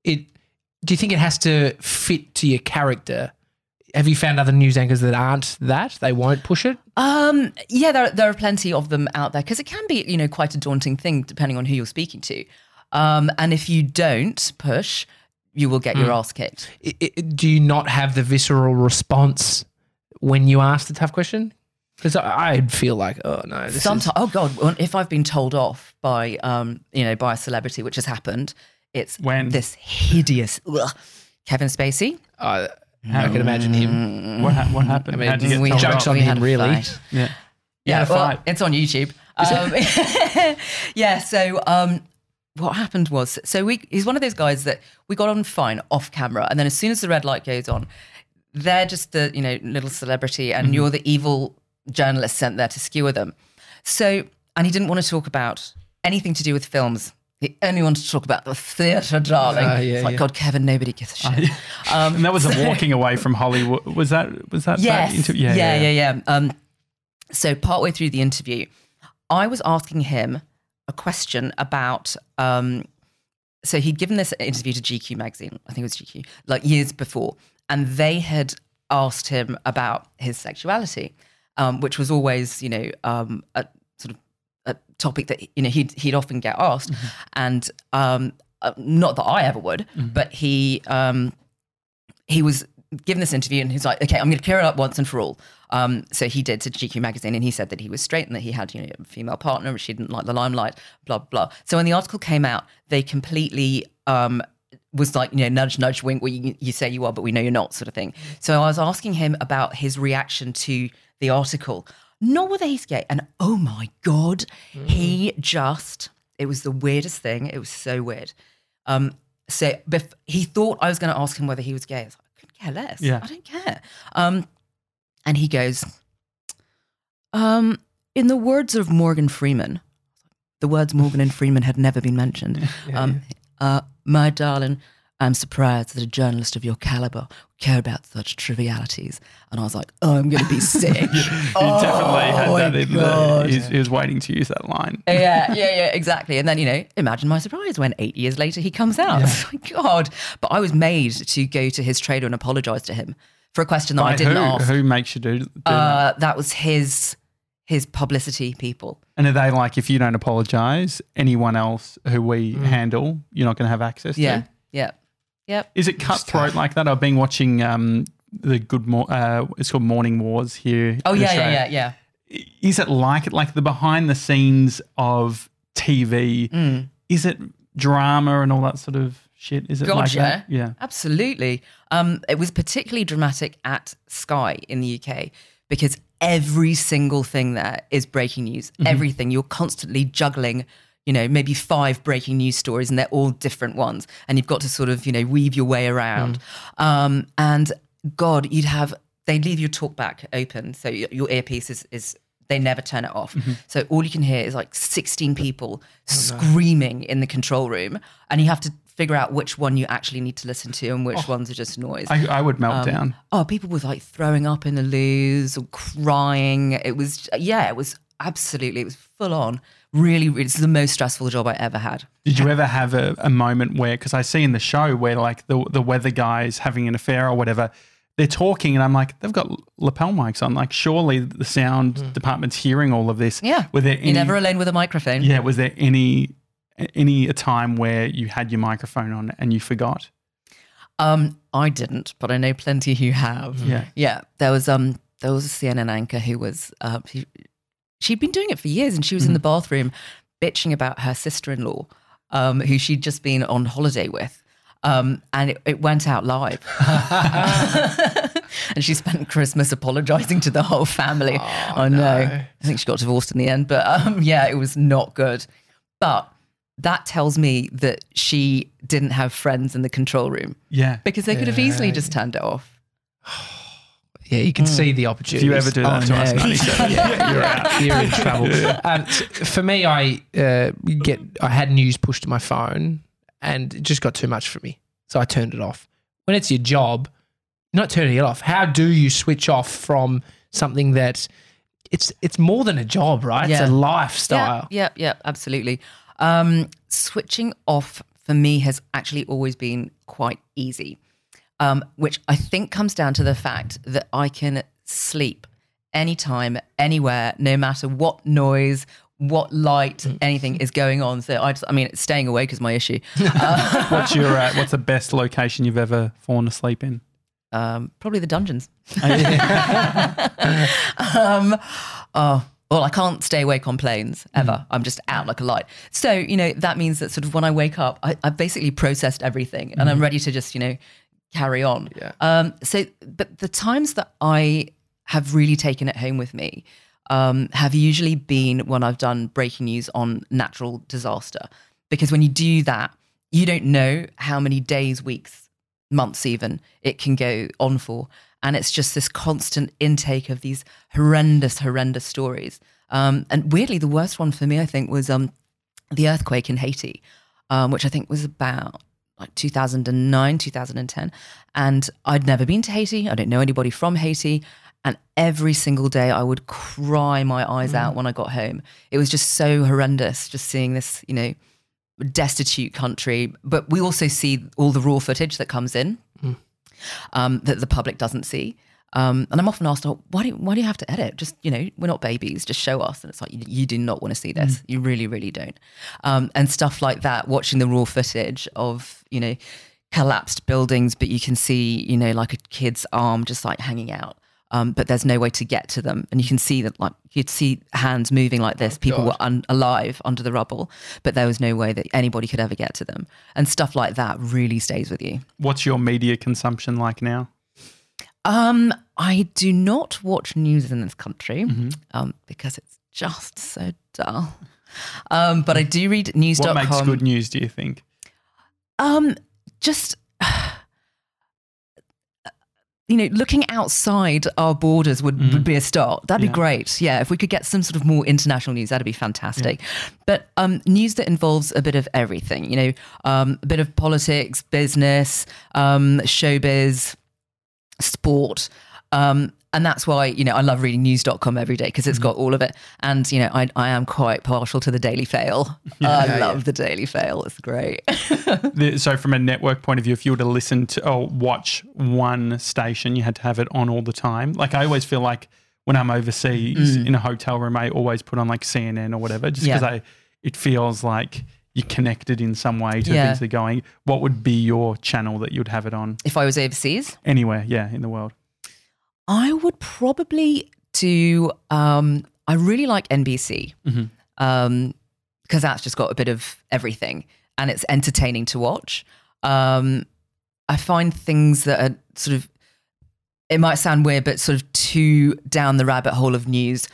Speaker 2: you think it has to fit to your character? Have you found other news anchors that aren't that? They won't push it?
Speaker 3: Yeah, there are plenty of them out there, because it can be, quite a daunting thing depending on who you're speaking to. And if you don't push, you will get your ass kicked.
Speaker 2: Do you not have the visceral response when you ask the tough question? Because I'd feel like, oh no.
Speaker 3: Sometimes, oh God, if I've been told off by, by a celebrity, which has happened, it's this hideous Kevin Spacey.
Speaker 2: I can imagine him.
Speaker 1: What happened?
Speaker 2: I mean, how'd you get jokes on him, really?
Speaker 3: Yeah. Well, it's on YouTube. So what happened was, he's one of those guys that we got on fine off camera, and then as soon as the red light goes on, they're just the little celebrity, and you're the evil journalist sent there to skewer them. So, and he didn't want to talk about anything to do with films. He only wanted to talk about the theatre, darling. God, Kevin, nobody gives a shit.
Speaker 1: And that was a walking away from Hollywood. Was that?
Speaker 3: Yes. Yeah. So partway through the interview, I was asking him a question about, so he'd given this interview to GQ magazine, I think it was GQ, like years before, and they had asked him about his sexuality, which was always, a sort of a topic that, he'd often get asked. And not that I ever would, but he was given this interview, and he's like, okay, I'm going to clear it up once and for all. So he did to GQ magazine, and he said that he was straight and that he had a female partner, she didn't like the limelight, blah, blah. So when the article came out, they completely was like, nudge, nudge, wink, well, you say you are, but we know you're not, sort of thing. So I was asking him about his reaction to the article, not whether he's gay. And oh my God, it was the weirdest thing. It was so weird. So he thought I was going to ask him whether he was gay. I was like, I couldn't care less.
Speaker 1: Yeah.
Speaker 3: I don't care. And he goes, in the words of Morgan Freeman, the words Morgan and Freeman had never been mentioned. My darling, I'm surprised that a journalist of your caliber care about such trivialities. And I was like, oh, I'm going to be sick.
Speaker 1: He definitely had that. He was waiting to use that line.
Speaker 3: Yeah, exactly. And then, imagine my surprise when 8 years later he comes out. Yeah. Oh, my God. But I was made to go to his trader and apologise to him for a question that I didn't ask.
Speaker 1: Who makes you do that?
Speaker 3: That was his publicity people.
Speaker 1: And are they like, if you don't apologise, anyone else who we handle, you're not going to have access to?
Speaker 3: Yeah. Yep.
Speaker 1: Is it cutthroat like that? I've been watching it's called Morning Wars here.
Speaker 3: Oh, yeah.
Speaker 1: Is it like the behind the scenes of TV? Is it drama and all that sort of shit? Is it like that?
Speaker 3: Yeah. Absolutely. It was particularly dramatic at Sky in the UK because every single thing there is breaking news. Everything. You're constantly juggling maybe 5 breaking news stories and they're all different ones. And you've got to sort of, weave your way around. And God, they'd leave your talk back open. So your earpiece is they never turn it off. So all you can hear is like 16 people screaming in the control room. And you have to figure out which one you actually need to listen to and which ones are just noise.
Speaker 1: I would melt down.
Speaker 3: Oh, people were like throwing up in the loos or crying. It was full on. Really, this is the most stressful job I ever had.
Speaker 1: Did you ever have a moment where, because I see in the show where like the weather guy's having an affair or whatever, they're talking and I'm like, they've got lapel mics on. Like surely the sound department's hearing all of this.
Speaker 3: Yeah. You're never alone with a microphone.
Speaker 1: Yeah. Was there any time where you had your microphone on and you forgot?
Speaker 3: I didn't, but I know plenty who have.
Speaker 1: Yeah.
Speaker 3: Yeah. There was a CNN anchor who was she'd been doing it for years and she was in the bathroom bitching about her sister-in-law who she'd just been on holiday with. And it went out live. And she spent Christmas apologising to the whole family. Oh, no. I think she got divorced in the end. But it was not good. But that tells me that she didn't have friends in the control room.
Speaker 1: Yeah.
Speaker 3: Because they could have easily just turned it off.
Speaker 2: Yeah, you can see the opportunities.
Speaker 1: If you ever do that to us,
Speaker 2: you're out. You're in trouble. For me, I had news pushed to my phone and it just got too much for me. So I turned it off. When it's your job, you're not turning it off. How do you switch off from something that it's more than a job, right? Yeah. It's a lifestyle.
Speaker 3: Yeah, absolutely. Switching off for me has actually always been quite easy. Which I think comes down to the fact that I can sleep anytime, anywhere, no matter what noise, what light, anything is going on. So staying awake is my issue.
Speaker 1: What's the best location you've ever fallen asleep in?
Speaker 3: Probably the dungeons. Well, I can't stay awake on planes ever. I'm just out like a light. So, that means that sort of when I wake up, I've basically processed everything and I'm ready to just, carry on.
Speaker 2: Yeah.
Speaker 3: But the times that I have really taken it home with me have usually been when I've done breaking news on natural disaster. Because when you do that, you don't know how many days, weeks, months even it can go on for. And it's just this constant intake of these horrendous stories. And weirdly, the worst one for me, I think, was the earthquake in Haiti, which I think was about like 2009, 2010. And I'd never been to Haiti. I don't know anybody from Haiti. And every single day I would cry my eyes out when I got home. It was just so horrendous just seeing this, destitute country. But we also see all the raw footage that comes in that the public doesn't see. And I'm often asked, why do you have to edit? Just, we're not babies, just show us. And it's like, you do not want to see this. You really, really don't. And stuff like that, watching the raw footage of, collapsed buildings, but you can see, like a kid's arm just like hanging out. But there's no way to get to them. And you can see that, like, you'd see hands moving like this. People were alive under the rubble, but there was no way that anybody could ever get to them. And stuff like that really stays with you.
Speaker 1: What's your media consumption like now?
Speaker 3: I do not watch news in this country because it's just so dull. But I do read news.com.
Speaker 1: What makes good news, do you think?
Speaker 3: Just looking outside our borders would be a start. That'd be great. Yeah, if we could get some sort of more international news, that'd be fantastic. Yeah. But news that involves a bit of everything, a bit of politics, business, showbiz, sport. And that's why, I love reading news.com every day because it's got all of it. And, I am quite partial to the Daily Fail. I love the Daily Fail. It's great.
Speaker 1: So from a network point of view, if you were to listen to or watch one station, you had to have it on all the time. Like I always feel like when I'm overseas in a hotel room, I always put on like CNN or whatever just because it feels like you're connected in some way to things that are going. What would be your channel that you'd have it on? If
Speaker 3: I was overseas?
Speaker 1: Anywhere, in the world.
Speaker 3: I would probably do, I really like NBC because that's just got a bit of everything and it's entertaining to watch. I find things that are sort of, it might sound weird, but sort of too down the rabbit hole of news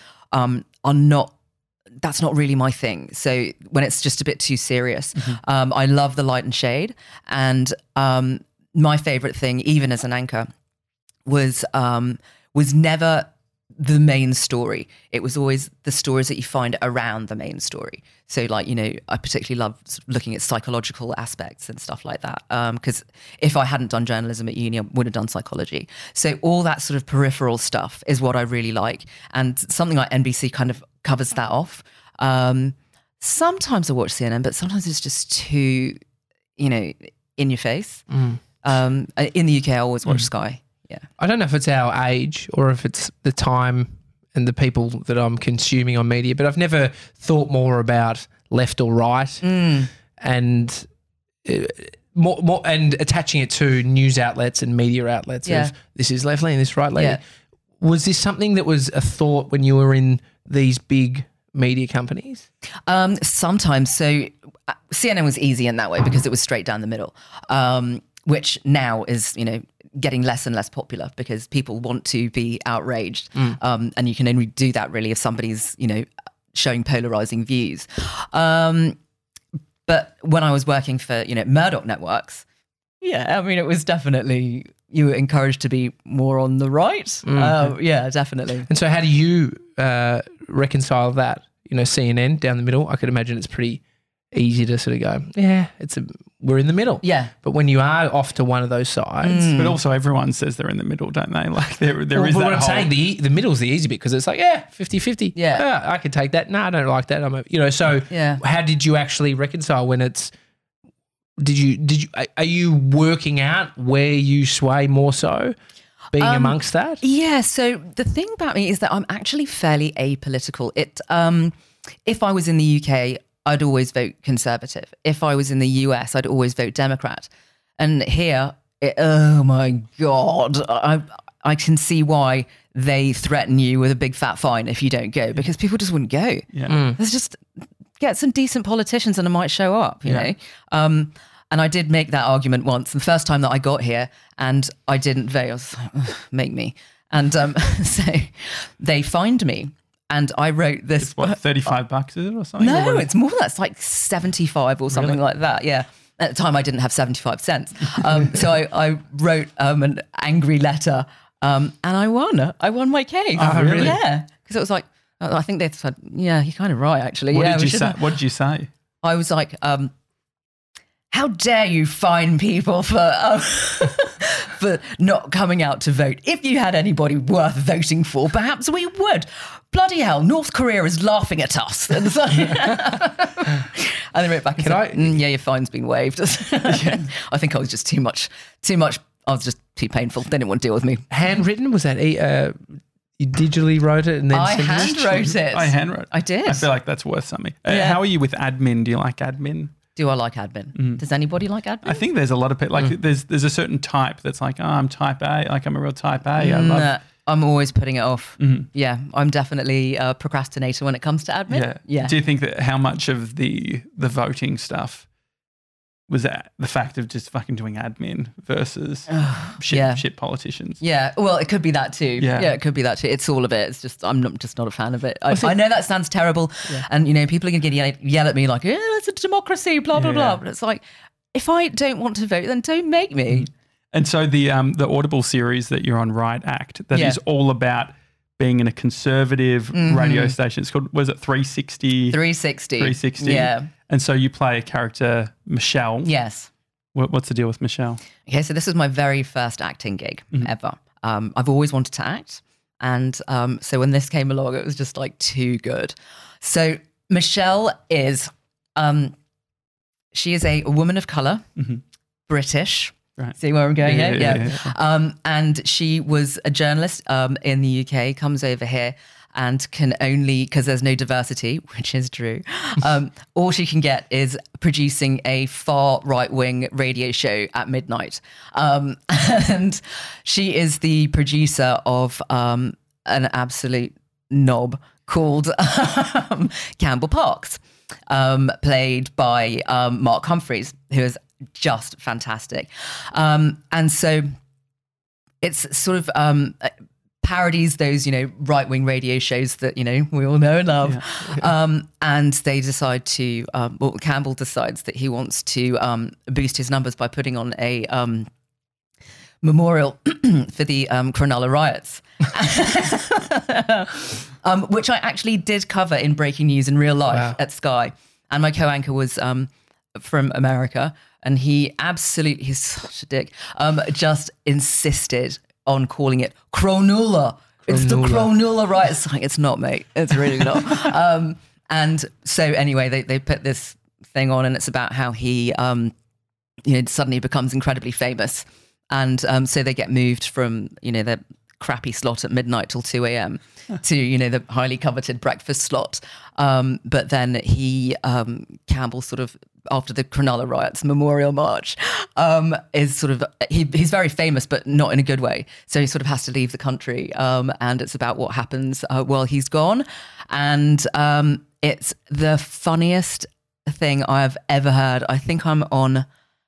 Speaker 3: that's not really my thing. So when it's just a bit too serious, I love the light and shade. And my favorite thing, even as an anchor, was never the main story. It was always the stories that you find around the main story. So like, I particularly love looking at psychological aspects and stuff like that. Because if I hadn't done journalism at uni, I would have done psychology. So all that sort of peripheral stuff is what I really like. And something like NBC kind of covers that off. Sometimes I watch CNN, but sometimes it's just too, in your face. In the UK, I always watch Sky. Yeah.
Speaker 2: I don't know if it's our age or if it's the time and the people that I'm consuming on media, but I've never thought more about left or right and more and attaching it to news outlets and media outlets of this is left leaning, this right leaning. Yeah. Was this something that was a thought when you were in these big media companies?
Speaker 3: Sometimes. So CNN was easy in that way because it was straight down the middle, which now is, getting less and less popular because people want to be outraged. And you can only do that really if somebody's, showing polarizing views. But when I was working for, Murdoch Networks, it was definitely, you were encouraged to be more on the right. Definitely.
Speaker 2: And so how do you reconcile that? CNN down the middle, I could imagine it's pretty easy to sort of go, we're in the middle.
Speaker 3: Yeah.
Speaker 2: But when you are off to one of those sides.
Speaker 1: But also everyone says they're in the middle, don't they? Like there is that
Speaker 2: what I'm saying, the middle's the easy bit because it's like, 50-50.
Speaker 3: Yeah.
Speaker 2: I could take that. No, I don't like that. How did you actually reconcile when it's, are you working out where you sway more so? Being amongst that?
Speaker 3: Yeah, so the thing about me is that I'm actually fairly apolitical. If I was in the UK, I'd always vote Conservative. If I was in the US, I'd always vote Democrat. And here, oh my God, I can see why they threaten you with a big fat fine if you don't go because people just wouldn't go.
Speaker 1: Yeah.
Speaker 3: There's just get some decent politicians and it might show up, you know. And I did make that argument once, the first time that I got here and I didn't vote. I was like, make me. And so they fined me. And I wrote this.
Speaker 1: It's what, $35 is it or something?
Speaker 3: No, it's more than that. It's like 75 or something like that. Yeah. At the time, I didn't have 75 cents. So I wrote an angry letter and I won. I won my case.
Speaker 1: Oh, really?
Speaker 3: Yeah. Because it was like, I think they said, yeah, you're kind of right, actually.
Speaker 1: What did you say?
Speaker 3: I was like, how dare you fine people for for not coming out to vote? If you had anybody worth voting for, perhaps we would. Bloody hell, North Korea is laughing at us. And so, and they wrote back and said, yeah, your fine's been waived. I think I was just too much. I was just too painful. They didn't want to deal with me.
Speaker 2: Handwritten? Was that you digitally wrote it and then
Speaker 3: I handwrote it.
Speaker 1: I handwrote it.
Speaker 3: I did.
Speaker 1: I feel like that's worth something. How are you with admin? Do you like admin?
Speaker 3: Do I like admin? Does anybody like admin?
Speaker 1: I think there's a lot of people. Like there's a certain type that's like, I'm type A. Like I'm a real type A.
Speaker 3: I'm always putting it off. Yeah, I'm definitely a procrastinator when it comes to admin. Yeah.
Speaker 1: Do you think that how much of the voting stuff was that the fact of just fucking doing admin versus shit politicians?
Speaker 3: Yeah, well, it could be that too. Yeah, it could be that too. It's all of it. It's just I'm just not a fan of it. I know that sounds terrible, and people are going to yell at me like, "Yeah, it's a democracy," blah blah blah. But it's like, if I don't want to vote, then don't make me.
Speaker 1: And so the Audible series that you're on, Riot Act, that is all about being in a conservative radio station. It's called, was it 360?
Speaker 3: 360.
Speaker 1: 360.
Speaker 3: Yeah.
Speaker 1: And so you play a character, Michelle.
Speaker 3: Yes.
Speaker 1: What's the deal with Michelle?
Speaker 3: Okay, so this was my very first acting gig ever. I've always wanted to act. And so when this came along, it was just like too good. So Michelle is, she is a woman of color, British.
Speaker 1: Right.
Speaker 3: See where I'm going here? Yeah. And she was a journalist in the UK, comes over here and can only, because there's no diversity, which is true, all she can get is producing a far right-wing radio show at midnight. And she is the producer of an absolute knob called Campbell Parks, played by Mark Humphreys, who is just fantastic. And so it's sort of parodies those, right-wing radio shows that, we all know and love. Yeah. And they decide to, Campbell decides that he wants to boost his numbers by putting on a memorial for the Cronulla riots, which I actually did cover in Breaking News in real life at Sky. And my co-anchor was from America, and he's such a dick, just insisted on calling it Cronulla. It's the Cronulla riots. It's like, it's not, mate. It's really not. And so anyway, they put this thing on, and it's about how he suddenly becomes incredibly famous. And so they get moved from, the crappy slot at midnight till 2 a.m. to, the highly coveted breakfast slot. But then Campbell sort of, after the Cronulla riots memorial march, is sort of, he's very famous, but not in a good way. So he sort of has to leave the country. And it's about what happens while he's gone. And it's the funniest thing I've ever heard. I think I'm on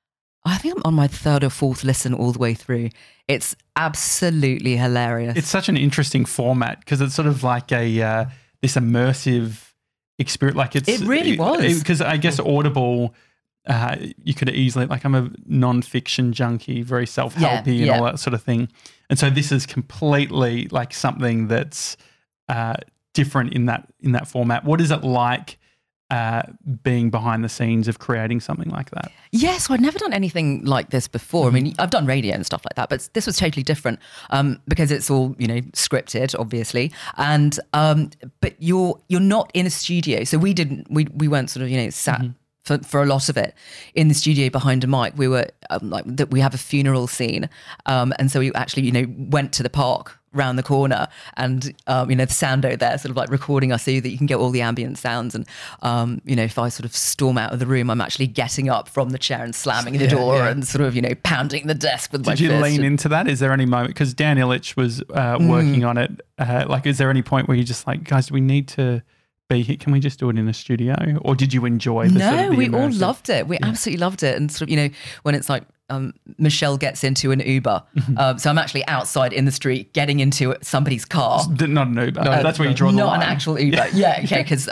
Speaker 3: my third or fourth listen all the way through. It's absolutely hilarious.
Speaker 1: It's such an interesting format because it's sort of like this immersive experience. Like it
Speaker 3: really was.
Speaker 1: Because I guess Audible, you could easily, like, I'm a non-fiction junkie, very self-helpy and all that sort of thing. And so this is completely like something that's different in that format. What is it like being behind the scenes of creating something like that?
Speaker 3: Yes, so I'd never done anything like this before. I mean, I've done radio and stuff like that, but this was totally different because it's all, scripted, obviously. And but you're not in a studio. So we weren't sort of, sat for a lot of it in the studio behind a mic. We were we have a funeral scene. And so we actually, went to the park round the corner and, the soundo there sort of like recording us so that you can get all the ambient sounds. And, if I sort of storm out of the room, I'm actually getting up from the chair and slamming the door and sort of, pounding the desk with my fist.
Speaker 1: Did you lean into that? Is there any moment, because Dan Ilic was working on it, is there any point where you're just like, guys, do we need to be here? Can we just do it in a studio? Or did you enjoy the sort of the
Speaker 3: we
Speaker 1: immersive?
Speaker 3: all loved it. We absolutely loved it. And sort of, when it's like, Michelle gets into an Uber. So I'm actually outside in the street getting into somebody's car.
Speaker 1: Not an Uber. That's where you draw the line.
Speaker 3: Not an actual Uber. Yeah, okay, because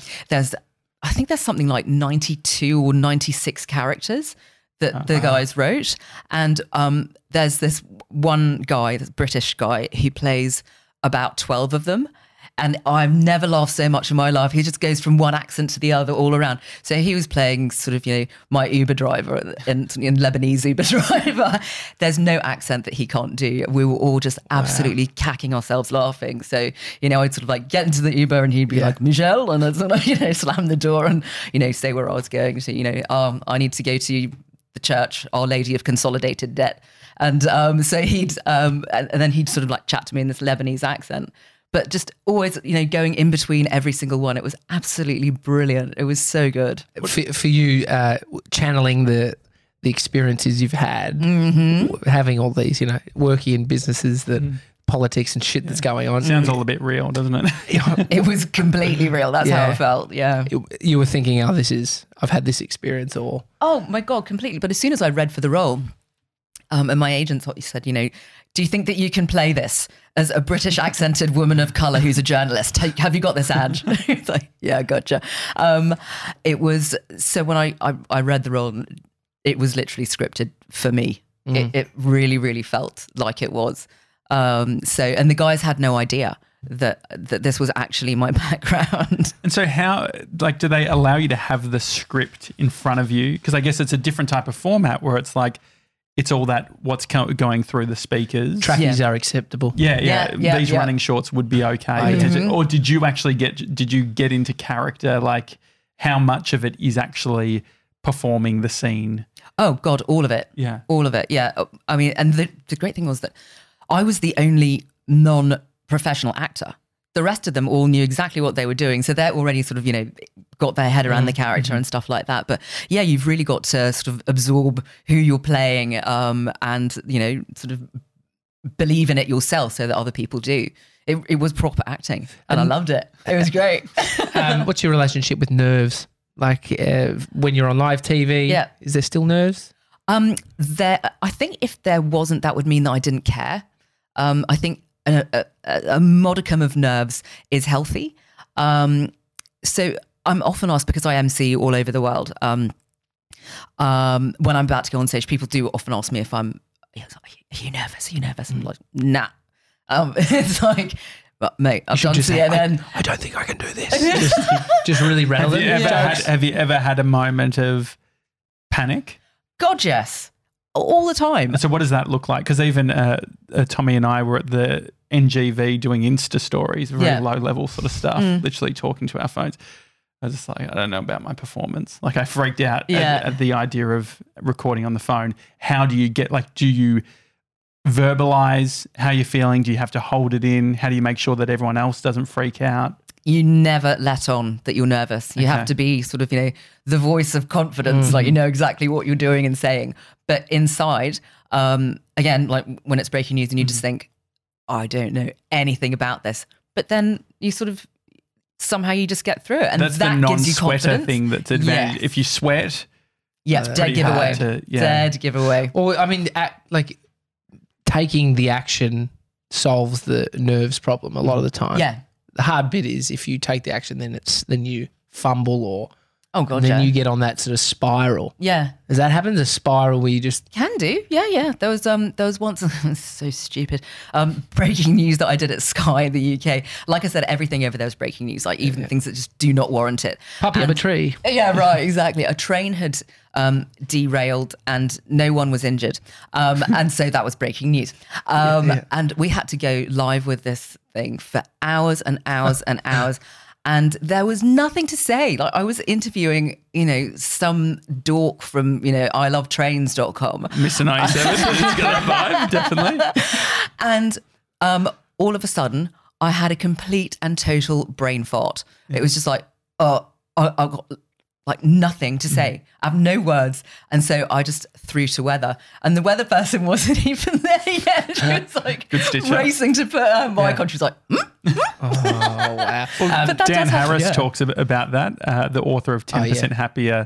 Speaker 3: I think there's something like 92 or 96 characters that the guys wrote. And there's this one guy, this British guy, who plays about 12 of them. And I've never laughed so much in my life. He just goes from one accent to the other all around. So he was playing sort of, my Uber driver and Lebanese Uber driver. There's no accent that he can't do. We were all just absolutely cacking ourselves laughing. So, I'd sort of like get into the Uber and he'd be like, Michelle, and I'd sort of, slam the door and, say where I was going. So, I need to go to the church, Our Lady of Consolidated Debt. And so he'd, and then he'd sort of like chat to me in this Lebanese accent. But just always, going in between every single one. It was absolutely brilliant. It was so good.
Speaker 2: For you, channeling the experiences you've had, having all these, working in businesses that politics and shit that's going on.
Speaker 1: Sounds all a bit real, doesn't it?
Speaker 3: It was completely real. That's how it felt. Yeah.
Speaker 2: You were thinking, I've had this experience, or
Speaker 3: oh my God, completely. But as soon as I read for the role, and my agent said, do you think that you can play this as a British accented woman of colour who's a journalist? Have you got this, Ange? It's like, yeah, gotcha. It was, so when I read the role, it was literally scripted for me. It really, really felt like it was. And the guys had no idea that this was actually my background.
Speaker 1: And so how, like, do they allow you to have the script in front of you? Because I guess it's a different type of format where it's like, it's all that what's going through the speakers.
Speaker 2: Trackies are acceptable.
Speaker 1: Yeah. These running shorts would be okay. Or did you actually get into character? Like, how much of it is actually performing the scene?
Speaker 3: Oh God, all of it.
Speaker 1: Yeah.
Speaker 3: All of it. Yeah. I mean, and the great thing was that I was the only non-professional actor. The rest of them all knew exactly what they were doing. So they're already sort of, got their head around the character and stuff like that. But yeah, you've really got to sort of absorb who you're playing and, sort of believe in it yourself so that other people do. It was proper acting and I loved it. It was great.
Speaker 2: What's your relationship with nerves? Like when you're on live TV, is there still nerves?
Speaker 3: I think if there wasn't, that would mean that I didn't care. I think a modicum of nerves is healthy. So I'm often asked, because I MC all over the world, when I'm about to go on stage, people do often ask me if are you nervous? Are you nervous? I'm like, nah. It's like, but mate, I've done CNN.
Speaker 2: I don't think I can do this. just really rattle it.
Speaker 1: Have you ever had a moment of panic?
Speaker 3: God, yes. All the time.
Speaker 1: So what does that look like? Because even Tommy and I were at the NGV doing Insta stories, very low level sort of stuff, literally talking to our phones. I was just like, I don't know about my performance. Like I freaked out at the idea of recording on the phone. How do you do you verbalize how you're feeling? Do you have to hold it in? How do you make sure that everyone else doesn't freak out?
Speaker 3: You never let on that you're nervous. You have to be sort of, the voice of confidence, like you know exactly what you're doing and saying. But inside, again, like when it's breaking news and you just think, I don't know anything about this. But then you sort of, somehow you just get through it. And
Speaker 1: that's
Speaker 3: that
Speaker 1: the
Speaker 3: gives you confidence.
Speaker 1: non-sweater thing that's advantage. Yes. If you sweat,
Speaker 3: dead giveaway. Dead giveaway.
Speaker 2: Or I mean, taking the action solves the nerves problem a lot of the time.
Speaker 3: Yeah.
Speaker 2: The hard bit is if you take the action, then you fumble or you get on that sort of spiral.
Speaker 3: Yeah.
Speaker 2: Does that happen? A spiral where you just
Speaker 3: can do. Yeah. There was once so stupid breaking news that I did at Sky in the UK. Like I said, everything over there was breaking news. Like even things that just do not warrant it.
Speaker 2: Puppy up a tree.
Speaker 3: Yeah, right. Exactly. A train had derailed and no one was injured, and so that was breaking news. And we had to go live with this thing for hours and hours and hours. And there was nothing to say. Like I was interviewing, some dork from, ilovetrains.com.
Speaker 1: Mr. 97, it's got a vibe, definitely.
Speaker 3: And all of a sudden, I had a complete and total brain fart. It was just like, I got like nothing to say. I have no words. And so I just threw to weather. And the weather person wasn't even there yet. She was like racing to put her mic on. She was like,
Speaker 2: Oh, wow.
Speaker 1: Well, Dan Harris talks about that, the author of 10% Happier.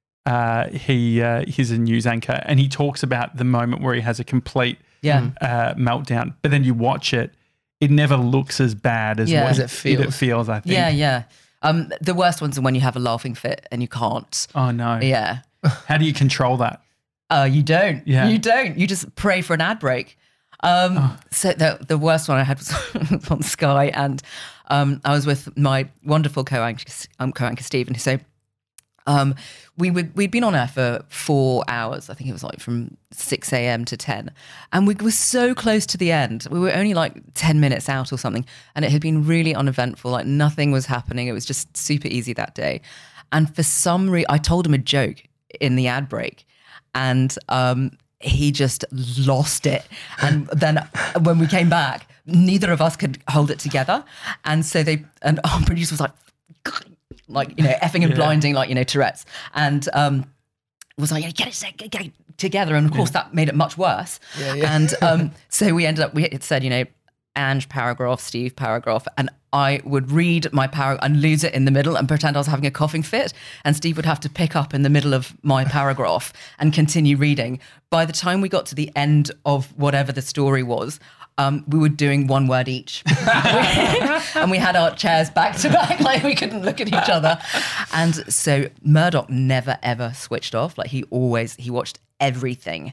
Speaker 1: He's a news anchor and he talks about the moment where he has a complete meltdown. But then you watch it, it never looks as bad as what it feels, I think.
Speaker 3: Yeah. The worst ones are when you have a laughing fit and you can't.
Speaker 1: Oh, no.
Speaker 3: Yeah.
Speaker 1: How do you control that?
Speaker 3: You don't. Yeah. You don't. You just pray for an ad break. So the worst one I had was on Sky, and I was with my wonderful co-anchor Stephen. So we'd been on air for 4 hours. I think it was like from 6 a.m. to 10, and we were so close to the end. We were only like 10 minutes out or something, and it had been really uneventful. Like nothing was happening. It was just super easy that day. And for some reason, I told him a joke in the ad break, and he just lost it. And then when we came back, neither of us could hold it together. And so our producer was like, effing and blinding, like, Tourette's. And was like, get it together. And of course that made it much worse. And so we had said, Ange paragraph, Steve paragraph, and I would read my paragraph and lose it in the middle and pretend I was having a coughing fit, and Steve would have to pick up in the middle of my paragraph and continue reading. By the time we got to the end of whatever the story was, we were doing one word each. And we had our chairs back to back, like we couldn't look at each other. And so Murdoch never, ever switched off. Like he watched everything.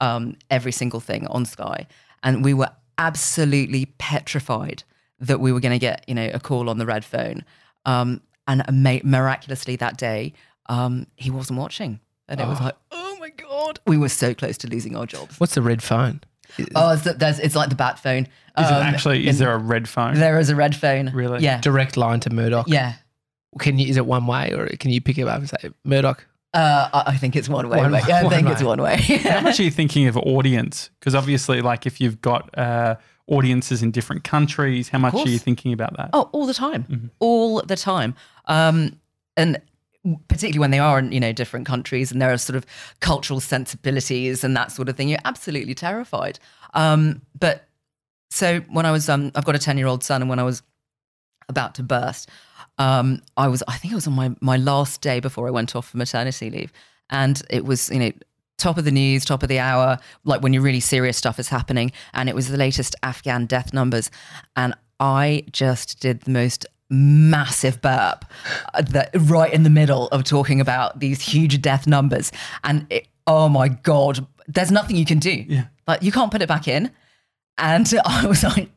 Speaker 3: every single thing on Sky. And we were absolutely petrified that we were going to get, a call on the red phone. And miraculously that day, he wasn't watching. And it was like, oh my God. We were so close to losing our jobs.
Speaker 2: What's the red phone?
Speaker 3: It's like the bat phone.
Speaker 1: Is there a red phone?
Speaker 3: There is a red phone.
Speaker 1: Really?
Speaker 3: Yeah.
Speaker 2: Direct line to Murdoch?
Speaker 3: Yeah.
Speaker 2: Is it one way, or can you pick it up and say, Murdoch?
Speaker 3: I think it's one way. It's one way.
Speaker 1: How much are you thinking of audience? Because obviously, like if you've got audiences in different countries, how much are you thinking about that?
Speaker 3: Oh, all the time. All the time. And particularly when they are in, different countries and there are sort of cultural sensibilities and that sort of thing, you're absolutely terrified. But so when I was, I've got a 10-year-old son, and when I was about to burst, I think it was on my last day before I went off for maternity leave. And it was, top of the news, top of the hour, like when your really serious stuff is happening. And it was the latest Afghan death numbers. And I just did the most massive burp right in the middle of talking about these huge death numbers. And oh my God, there's nothing you can do.
Speaker 1: Yeah.
Speaker 3: Like you can't put it back in. And I was like,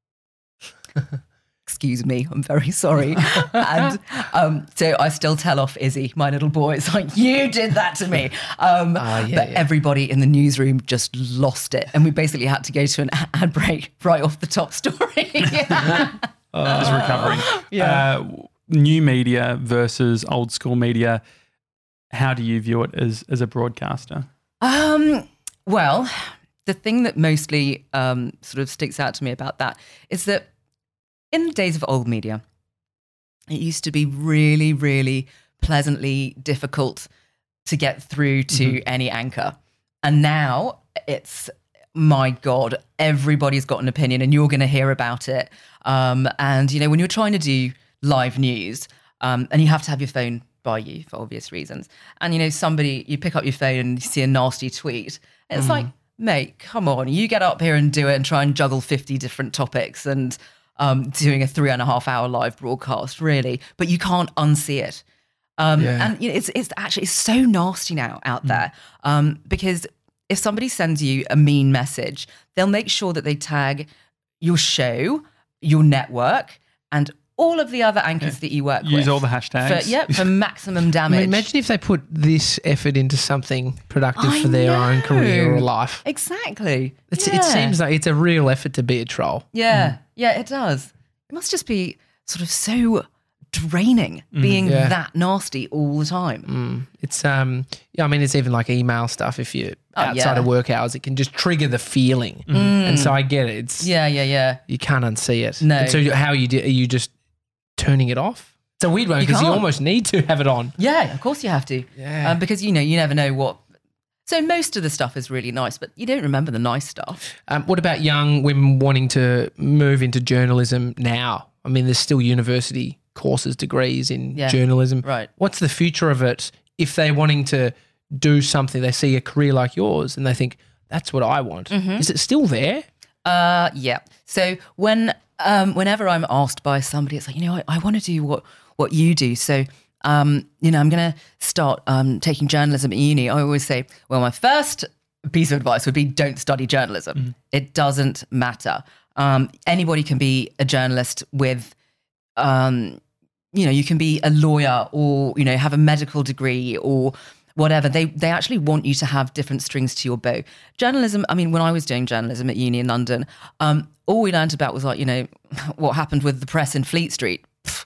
Speaker 3: excuse me, I'm very sorry. And so I still tell off Izzy, my little boy. It's like, you did that to me. Everybody in the newsroom just lost it. And we basically had to go to an ad break right off the top story.
Speaker 1: Just recovering.
Speaker 3: Yeah.
Speaker 1: New media versus old school media. How do you view it as a broadcaster?
Speaker 3: Well, the thing that mostly sort of sticks out to me about that is that in the days of old media, it used to be really, really pleasantly difficult to get through to any anchor. And now it's, my God, everybody's got an opinion and you're going to hear about it. And, when you're trying to do live news and you have to have your phone by you for obvious reasons. And, you pick up your phone and you see a nasty tweet. And it's like, mate, come on, you get up here and do it and try and juggle 50 different topics and doing a 3.5 hour live broadcast, really, but you can't unsee it. And it's so nasty now out there because if somebody sends you a mean message, they'll make sure that they tag your show, your network, and all of the other anchors that you work with.
Speaker 1: Use all the hashtags.
Speaker 3: For maximum damage.
Speaker 2: Imagine if they put this effort into something productive for their own career or life.
Speaker 3: Exactly.
Speaker 2: It seems like it's a real effort to be a troll.
Speaker 3: Yeah, it does. It must just be sort of so draining being that nasty all the time.
Speaker 2: It's it's even like email stuff. If you're outside of work hours, it can just trigger the feeling. And so I get it. It's you can't unsee it.
Speaker 3: No.
Speaker 2: And so how are you just turning it off? It's a weird one because you almost need to have it on.
Speaker 3: Yeah, of course you have to.
Speaker 2: Yeah.
Speaker 3: Because you never know what. So most of the stuff is really nice, but you don't remember the nice stuff.
Speaker 2: What about young women wanting to move into journalism now? I mean, there's still university courses, degrees in journalism.
Speaker 3: Right.
Speaker 2: What's the future of it if they're wanting to do something, they see a career like yours and they think, that's what I want. Is it still there?
Speaker 3: Yeah. So whenever I'm asked by somebody, it's like, I want to do what you do. So, I'm going to start taking journalism at uni. I always say, well, my first piece of advice would be don't study journalism. It doesn't matter. Anybody can be a journalist with, you can be a lawyer or, have a medical degree or whatever. They actually want you to have different strings to your bow. Journalism, I mean, when I was doing journalism at uni in London, all we learned about was what happened with the press in Fleet Street,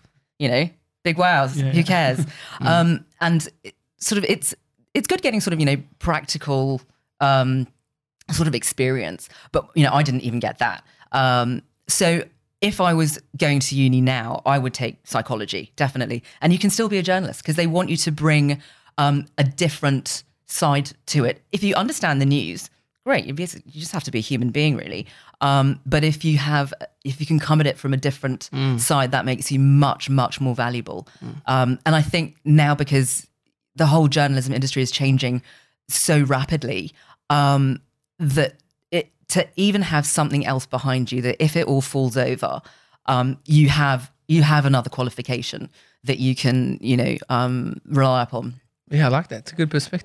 Speaker 3: big wows, who cares? And it's good getting sort of, practical sort of experience. But, I didn't even get that. So if I was going to uni now, I would take psychology, definitely. And you can still be a journalist because they want you to bring a different side to it. If you understand the news, great. You just have to be a human being, really. But if you can come at it from a different side, that makes you much, much more valuable. And I think now, because the whole journalism industry is changing so rapidly, that to even have something else behind you, that if it all falls over, you have another qualification that you can, rely upon.
Speaker 2: Yeah, I like that. It's a good perspective.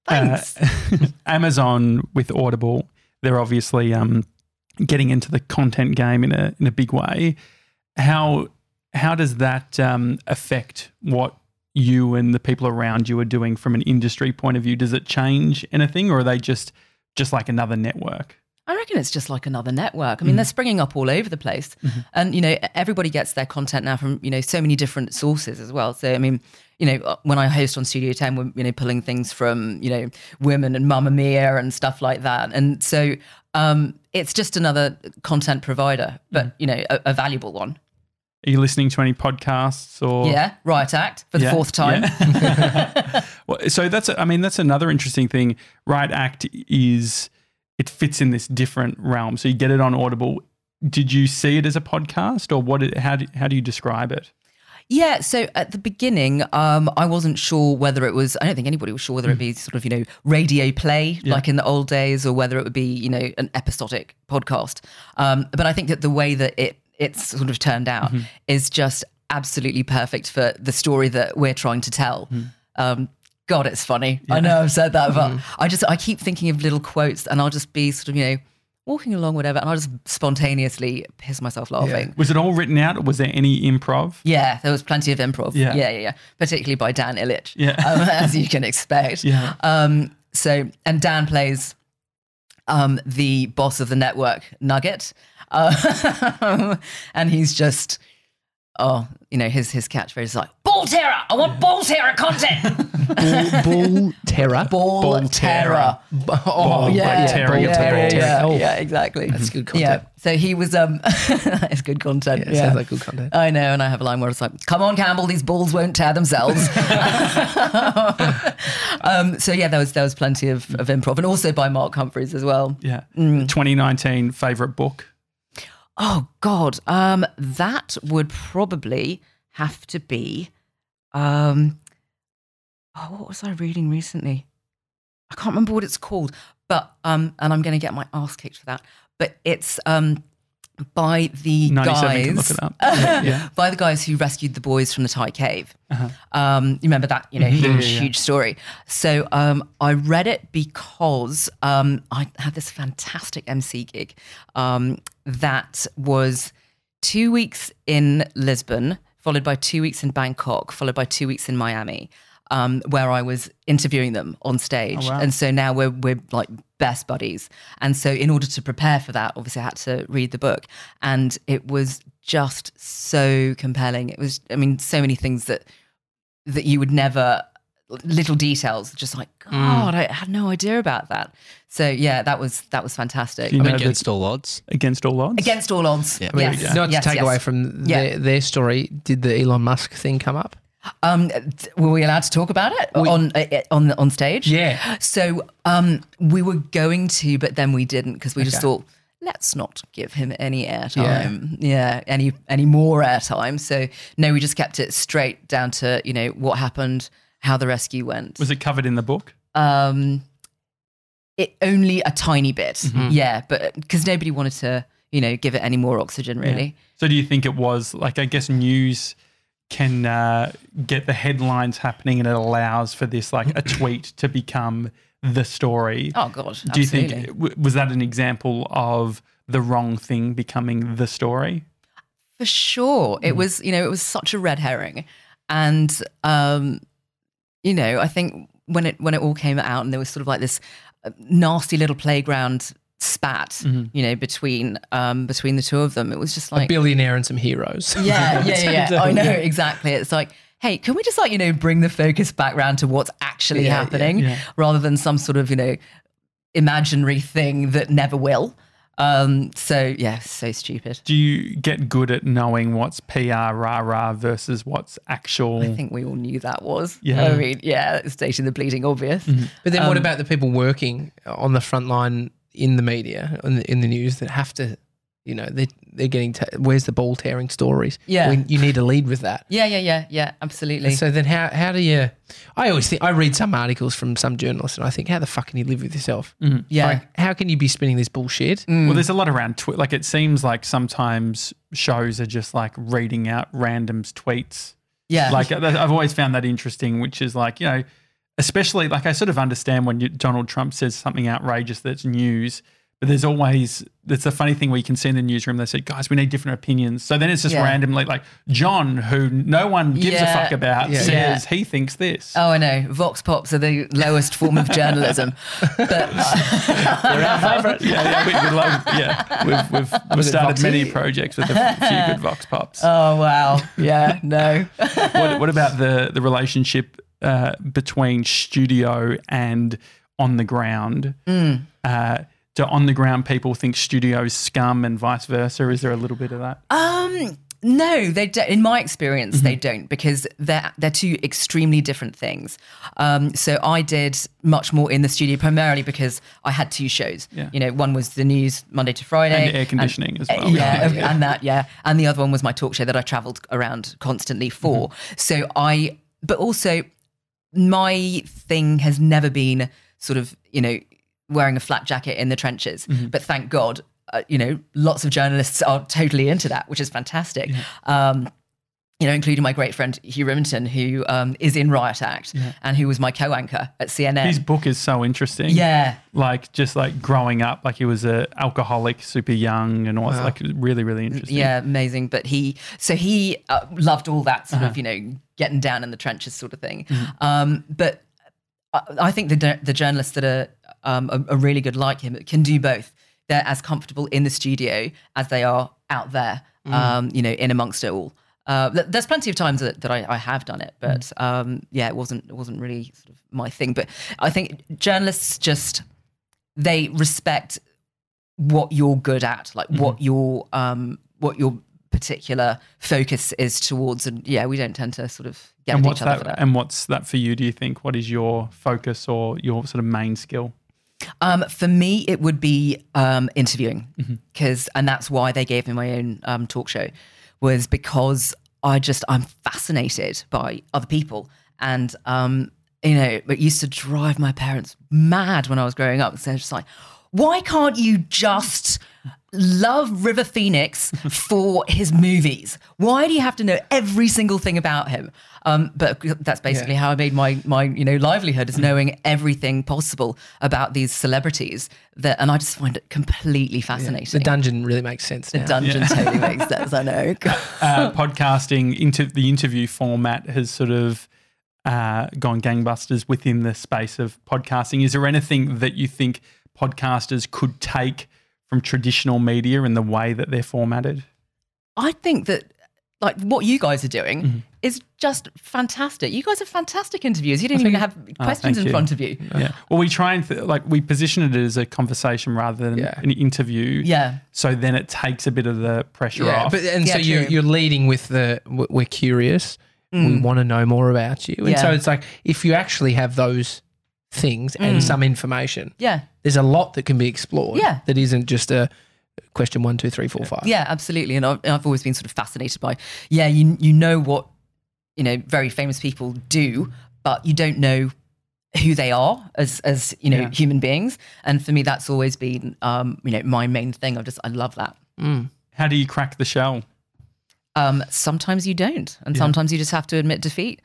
Speaker 3: Thanks.
Speaker 1: Amazon with Audible, they're obviously getting into the content game in a big way. How does that affect what you and the people around you are doing from an industry point of view? Does it change anything, or are they just like another network?
Speaker 3: I reckon it's just like another network. I mean, they're springing up all over the place. And, everybody gets their content now from, so many different sources as well. So, I mean, when I host on Studio 10, we're, pulling things from, Women and Mamma Mia and stuff like that. And so it's just another content provider, but, a valuable one.
Speaker 1: Are you listening to any podcasts or?
Speaker 3: Yeah, Riot Act for the fourth time.
Speaker 1: Yeah. Well, so that's another interesting thing. Riot Act it fits in this different realm. So you get it on Audible. Did you see it as a podcast, or how do you describe it?
Speaker 3: Yeah, so at the beginning, I wasn't sure whether it was, I don't think anybody was sure whether it'd be sort of, radio play like in the old days, or whether it would be, an episodic podcast. But I think that the way that it's sort of turned out is just absolutely perfect for the story that we're trying to tell. God, it's funny. Yeah. I know I've said that, but I keep thinking of little quotes, and I'll just be sort of, walking along, whatever, and I'll just spontaneously piss myself laughing. Yeah.
Speaker 1: Was it all written out, or was there any improv?
Speaker 3: Yeah, there was plenty of improv. Yeah. Particularly by Dan Ilic, as you can expect. Yeah. And Dan plays the boss of the network, Nugget, and he's just, his catchphrase is like, ball terror. I want ball terror content.
Speaker 2: Ball terror.
Speaker 3: Ball terror. Yeah, exactly.
Speaker 2: That's good content.
Speaker 3: Yeah. So he was, it's good content.
Speaker 2: Yeah, sounds like good content.
Speaker 3: I know. And I have a line where it's like, come on, Campbell, these balls won't tear themselves. So yeah, there was plenty of improv, and also by Mark Humphreys as well.
Speaker 1: Yeah. 2019 favourite book?
Speaker 3: Oh God, that would probably have to be. What was I reading recently? I can't remember what it's called, but and I'm going to get my ass kicked for that. But it's by the guys. Can look it up. By the guys who rescued the boys from the Thai cave. You remember that? Huge story. So I read it because I had this fantastic MC gig that was 2 weeks in Lisbon, followed by 2 weeks in Bangkok, followed by 2 weeks in Miami, where I was interviewing them on stage. Oh, wow. And so now we're like best buddies. And so in order to prepare for that, obviously I had to read the book, and it was just so compelling. It was, so many things that you would never, little details, just like, God, I had no idea about that. So yeah, that was fantastic.
Speaker 4: Against all odds.
Speaker 1: Against all odds.
Speaker 3: Against all odds.
Speaker 2: Yeah. Not to take away from their story. Did the Elon Musk thing come up?
Speaker 3: Were we allowed to talk about it on stage?
Speaker 2: Yeah.
Speaker 3: So we were going to, but then we didn't, because we just thought, let's not give him any airtime. Yeah, any more airtime. So no, we just kept it straight down to what happened, how the rescue went.
Speaker 1: Was it covered in the book?
Speaker 3: It only a tiny bit. But because nobody wanted to give it any more oxygen, really.
Speaker 1: Yeah. So do you think it was like, I guess news can get the headlines happening, and it allows for this like a tweet to become the story?
Speaker 3: Oh God,
Speaker 1: do you think was that an example of the wrong thing becoming the story?
Speaker 3: For sure. It was, it was such a red herring. And I think when it all came out, and there was sort of like this nasty little playground spat, between the two of them, it was just like
Speaker 2: a billionaire and some heroes.
Speaker 3: Yeah. I know, exactly. It's like, hey, can we just bring the focus back around to what's actually happening, rather than some sort of imaginary thing that never will. So stupid.
Speaker 1: Do you get good at knowing what's PR rah-rah versus what's actual?
Speaker 3: I think we all knew that was. Yeah. I mean, stating the bleeding obvious.
Speaker 2: But then what about the people working on the front line in the media, in the news, that have to, they're getting, where's the ball tearing stories?
Speaker 3: Yeah.
Speaker 2: You need to lead with that.
Speaker 3: Yeah, absolutely.
Speaker 2: And so then how do you, I always think, I read some articles from some journalists, and I think, how the fuck can you live with yourself?
Speaker 3: Yeah.
Speaker 2: Like, how can you be spinning this bullshit?
Speaker 1: Well, there's a lot around Twitter. Like, it seems like sometimes shows are just like reading out randoms tweets.
Speaker 3: Yeah.
Speaker 1: Like, I've always found that interesting, which is like, especially like I sort of understand when Donald Trump says something outrageous that's news, but there's always, it's a funny thing where you can see in the newsroom, they say, guys, we need different opinions. So then it's just randomly like John, who no one gives a fuck about, says he thinks this.
Speaker 3: Oh, I know. Vox Pops are the lowest form of journalism. But
Speaker 1: they're our favourite. We've started many projects with a few good Vox Pops.
Speaker 3: Oh, wow. Yeah, no.
Speaker 1: What about the relationship between studio and on the ground? Do on the ground people think studio's scum and vice versa? Is there a little bit of that?
Speaker 3: No, they don't. In my experience, they don't, because they're two extremely different things. So I did much more in the studio, primarily because I had two shows. Yeah. You know, one was the news Monday to Friday,
Speaker 1: and air conditioning as well.
Speaker 3: And the other one was my talk show that I travelled around constantly for. So but also my thing has never been sort of, you know, wearing a flak jacket in the trenches. But thank God, you know, lots of journalists are totally into that, which is fantastic. You know, including my great friend Hugh Remington, who is in Riot Act and who was my co-anchor at CNN.
Speaker 1: His book is so interesting.
Speaker 3: Yeah.
Speaker 1: Like just like growing up, like he was an alcoholic, super young and all that, like really, really interesting.
Speaker 3: Yeah, amazing. But he loved all that sort of, you know, getting down in the trenches sort of thing. But I think the journalists that are really good like him can do both. They're as comfortable in the studio as they are out there, you know, in amongst it all. There's plenty of times that I have done it, but it wasn't really sort of my thing. But I think journalists they respect what you're good at, like what your particular focus is towards, and we don't tend to sort of get at each other for that.
Speaker 1: And what's that for you? Do you think? What is your focus or your sort of main skill?
Speaker 3: For me, it would be interviewing, and that's why they gave me my own talk show, was because I'm fascinated by other people, and you know, it used to drive my parents mad when I was growing up. So they're just like, why can't you just love River Phoenix for his movies? Why do you have to know every single thing about him? But that's basically how I made my you know, livelihood, is knowing everything possible about these celebrities. And I just find it completely fascinating.
Speaker 2: The dungeon really makes sense now.
Speaker 3: The dungeon totally makes sense, I know.
Speaker 1: Podcasting, the interview format has sort of gone gangbusters within the space of podcasting. Is there anything that you think podcasters could take from traditional media in the way that they're formatted?
Speaker 3: I think that like what you guys are doing is just fantastic. You guys are fantastic interviewers. You don't even have questions in front of you.
Speaker 1: Yeah. Well, we try and we position it as a conversation rather than an interview.
Speaker 3: Yeah.
Speaker 1: So then it takes a bit of the pressure off.
Speaker 2: So you're leading with we're curious. We want to know more about you. And so it's like, if you actually have those things and some information, there's a lot that can be explored. That isn't just a question 1, 2, 3, 4, 5.
Speaker 3: Yeah, absolutely. And I've always been sort of fascinated by, you know what, you know, very famous people do, but you don't know who they are as you know, human beings. And for me, that's always been, you know, my main thing. I love that.
Speaker 1: How do you crack the shell?
Speaker 3: Sometimes you don't, and sometimes you just have to admit defeat.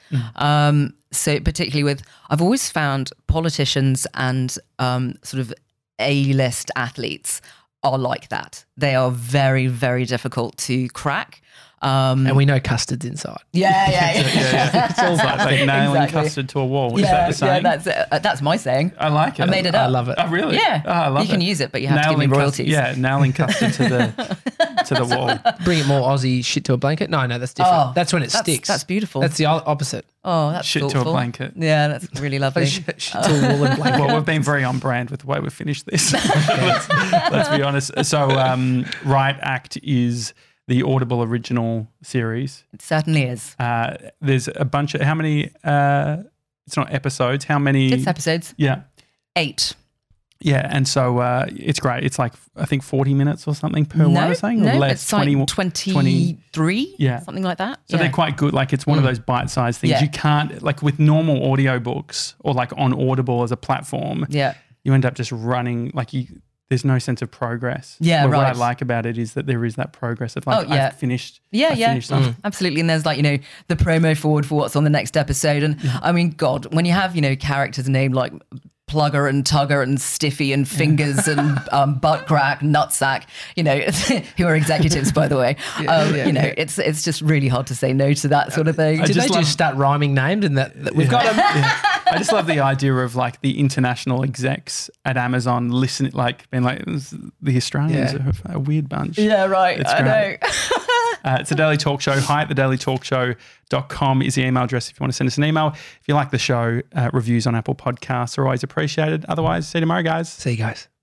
Speaker 3: So particularly I've always found politicians and sort of A-list athletes are like that. They are very, very difficult to crack.
Speaker 2: And we know custard's inside.
Speaker 3: Yeah.
Speaker 1: It's all like nailing custard to a wall. Is that the saying?
Speaker 3: Yeah, that's my saying.
Speaker 1: I like it.
Speaker 3: I made it up.
Speaker 2: I love it.
Speaker 1: Oh, really?
Speaker 3: Yeah.
Speaker 1: Oh, I love
Speaker 3: you can use it, but you have to give me royalties.
Speaker 1: Nailing custard to the wall.
Speaker 2: Bring it more Aussie shit to a blanket. No, that's different. That's when it sticks.
Speaker 3: That's beautiful.
Speaker 2: That's the opposite.
Speaker 3: Oh, that's
Speaker 1: shit
Speaker 3: thoughtful.
Speaker 1: to a blanket.
Speaker 3: Yeah, that's really lovely.
Speaker 2: Shit to a woolen blanket.
Speaker 1: Well, we've been very on brand with the way we've finished this. let's be honest. So, Riot Act is the Audible original series.
Speaker 3: It certainly is.
Speaker 1: There's a bunch of, how many, it's not episodes, how many?
Speaker 3: It's episodes.
Speaker 1: Yeah.
Speaker 3: 8.
Speaker 1: Yeah, and so it's great. It's like, I think 40 minutes or something per one, I was saying?
Speaker 3: No,
Speaker 1: or less,
Speaker 3: it's like 23, something like that.
Speaker 1: So they're quite good. Like it's one of those bite-sized things. You can't, like with normal audiobooks or like on Audible as a platform, you end up just running, like there's no sense of progress.
Speaker 3: Yeah,
Speaker 1: but
Speaker 3: right.
Speaker 1: What I like about it is that there is that progress of like, I've finished.
Speaker 3: Yeah,
Speaker 1: finished something.
Speaker 3: Absolutely. And there's like, the promo forward for what's on the next episode. And I mean, God, when you have, characters named like Plugger and Tugger and Stiffy and Fingers and Butt Crack, Nutsack, who are executives, by the way. It's just really hard to say no to that sort of thing.
Speaker 2: Did they just start rhyming names and that we've got them?
Speaker 1: I just love the idea of like the international execs at Amazon listening, like being like, the Australians are a weird bunch.
Speaker 3: Yeah, right. I know.
Speaker 1: It's a Daily Talk Show. Hi at thedailytalkshow.com is the email address if you want to send us an email. If you like the show, reviews on Apple Podcasts are always appreciated. Otherwise, see you tomorrow, guys.
Speaker 2: See you guys.